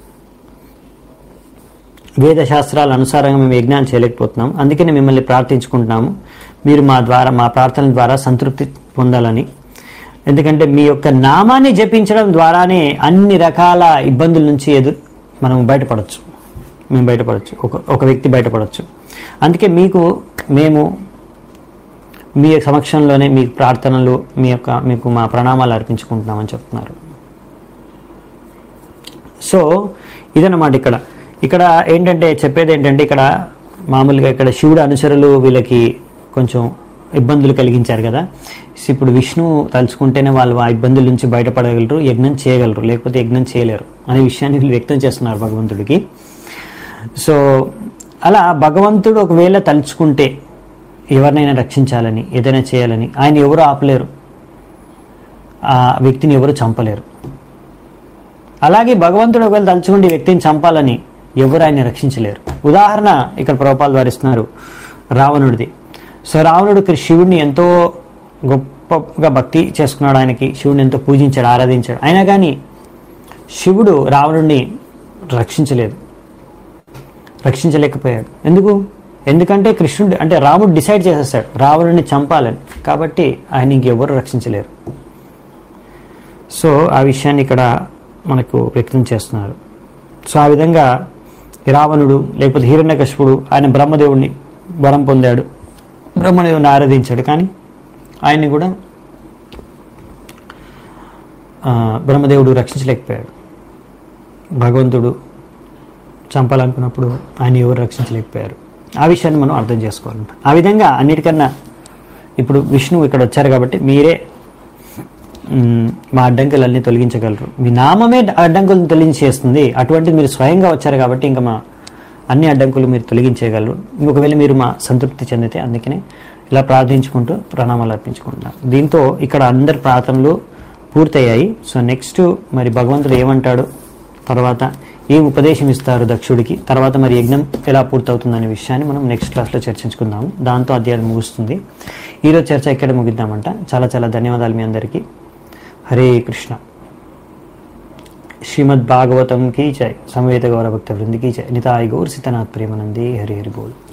వేద శాస్త్రాల అనుసారంగా మేము యజ్ఞాలు చేయలేకపోతున్నాం, అందుకని మిమ్మల్ని ప్రార్థించుకుంటున్నాము, మీరు మా ద్వారా మా ప్రార్థనల ద్వారా సంతృప్తి పొందాలని. ఎందుకంటే మీ యొక్క నామాన్ని జపించడం ద్వారానే అన్ని రకాల ఇబ్బందుల నుంచి ఎదురు మనం బయటపడవచ్చు, మేము బయటపడవచ్చు, ఒక ఒక వ్యక్తి బయటపడవచ్చు. అందుకే మీకు మేము మీ సమక్షంలోనే మీ ప్రార్థనలు, మీ యొక్క మీకు మా ప్రణామాలు అర్పించుకుంటున్నామని చెప్తున్నారు. సో ఇదన్నమాట ఇక్కడ ఇక్కడ ఏంటంటే చెప్పేది ఏంటంటే, ఇక్కడ మామూలుగా ఇక్కడ శివుడు అనుచరులు వీళ్ళకి కొంచెం ఇబ్బందులు కలిగించారు కదా. ఇప్పుడు విష్ణువు తలుచుకుంటేనే వాళ్ళు ఆ ఇబ్బందుల నుంచి బయటపడగలరు, యజ్ఞం చేయగలరు, లేకపోతే యజ్ఞం చేయలేరు అనే విషయాన్ని వీళ్ళు వ్యక్తం చేస్తున్నారు భగవంతుడికి. సో అలా భగవంతుడు ఒకవేళ తలుచుకుంటే ఎవరినైనా రక్షించాలని, ఏదైనా చేయాలని ఆయన ఎవరు ఆపలేరు, ఆ వ్యక్తిని ఎవరు చంపలేరు. అలాగే భగవంతుడు ఒకవేళ తలుచుకుంటే వ్యక్తిని చంపాలని ఎవరు ఆయన రక్షించలేరు. ఉదాహరణ ఇక్కడ ప్రభుపాల్ వారిస్తున్నారు రావణుడిది. సో రావణుడు శివుడిని ఎంతో గొప్పగా భక్తి చేసుకున్నాడు, ఆయనకి శివుడిని ఎంతో పూజించాడు, ఆరాధించాడు. అయినా కానీ శివుడు రావణుడిని రక్షించలేదు, రక్షించలేకపోయాడు. ఎందుకు? ఎందుకంటే కృష్ణుడు అంటే రాముడు డిసైడ్ చేసేస్తాడు రావణుడిని చంపాలని, కాబట్టి ఆయన ఇంకెవరు రక్షించలేరు. సో ఆ విషయాన్ని ఇక్కడ మనకు వ్యక్తం చేస్తున్నారు. సో ఆ విధంగా రావణుడు లేకపోతే హిరణ్యకశిపుడు ఆయన బ్రహ్మదేవుడిని వరం పొందాడు, బ్రహ్మదేవుని ఆరాధించాడు, కానీ ఆయన్ని కూడా బ్రహ్మదేవుడు రక్షించలేకపోయాడు. భగవంతుడు చంపాలనుకున్నప్పుడు ఆయన ఎవరు రక్షించలేకపోయారు. ఆ విషయాన్ని మనం అర్థం చేసుకోవాలంట. ఆ విధంగా అన్నిటికన్నా ఇప్పుడు విష్ణువు ఇక్కడ వచ్చారు కాబట్టి మీరే మ్, మా అడ్డంకులన్నీ తొలగించగలరు. మీ నామమే అడ్డంకులను తొలగించేస్తుంది. అటువంటి మీరు స్వయంగా వచ్చారు కాబట్టి ఇంకా మా అన్ని అడ్డంకులు మీరు తొలగించేయగలరు. ఒకవేళ మీరు మా సంతృప్తి చెందితే, అందుకనే ఇలా ప్రార్థించుకుంటూ ప్రణామాలు అర్పించుకుంటున్నాం. దీంతో ఇక్కడ అందరి ప్రార్థనలు పూర్తయ్యాయి. సో నెక్స్ట్ మరి భగవంతుడు ఏమంటాడు, తర్వాత ఏం ఉపదేశం ఇస్తారు దక్షుడికి, తర్వాత మరి యజ్ఞం ఎలా పూర్తవుతుందనే విషయాన్ని మనం నెక్స్ట్ క్లాస్లో చర్చించుకుందాము. దాంతో అధ్యాయం ముగుస్తుంది. ఈరోజు చర్చ ఇక్కడ ముగిద్దామంట. చాలా చాలా ధన్యవాదాలు మీ అందరికీ. హరే కృష్ణ. శ్రీమద్ భాగవతం కీ జై, సమవేత గౌర భక్త వృంది కీ జై, నితాయి గౌర్ సితనాథ్ ప్రేమనందే. హరి హరి బోల్.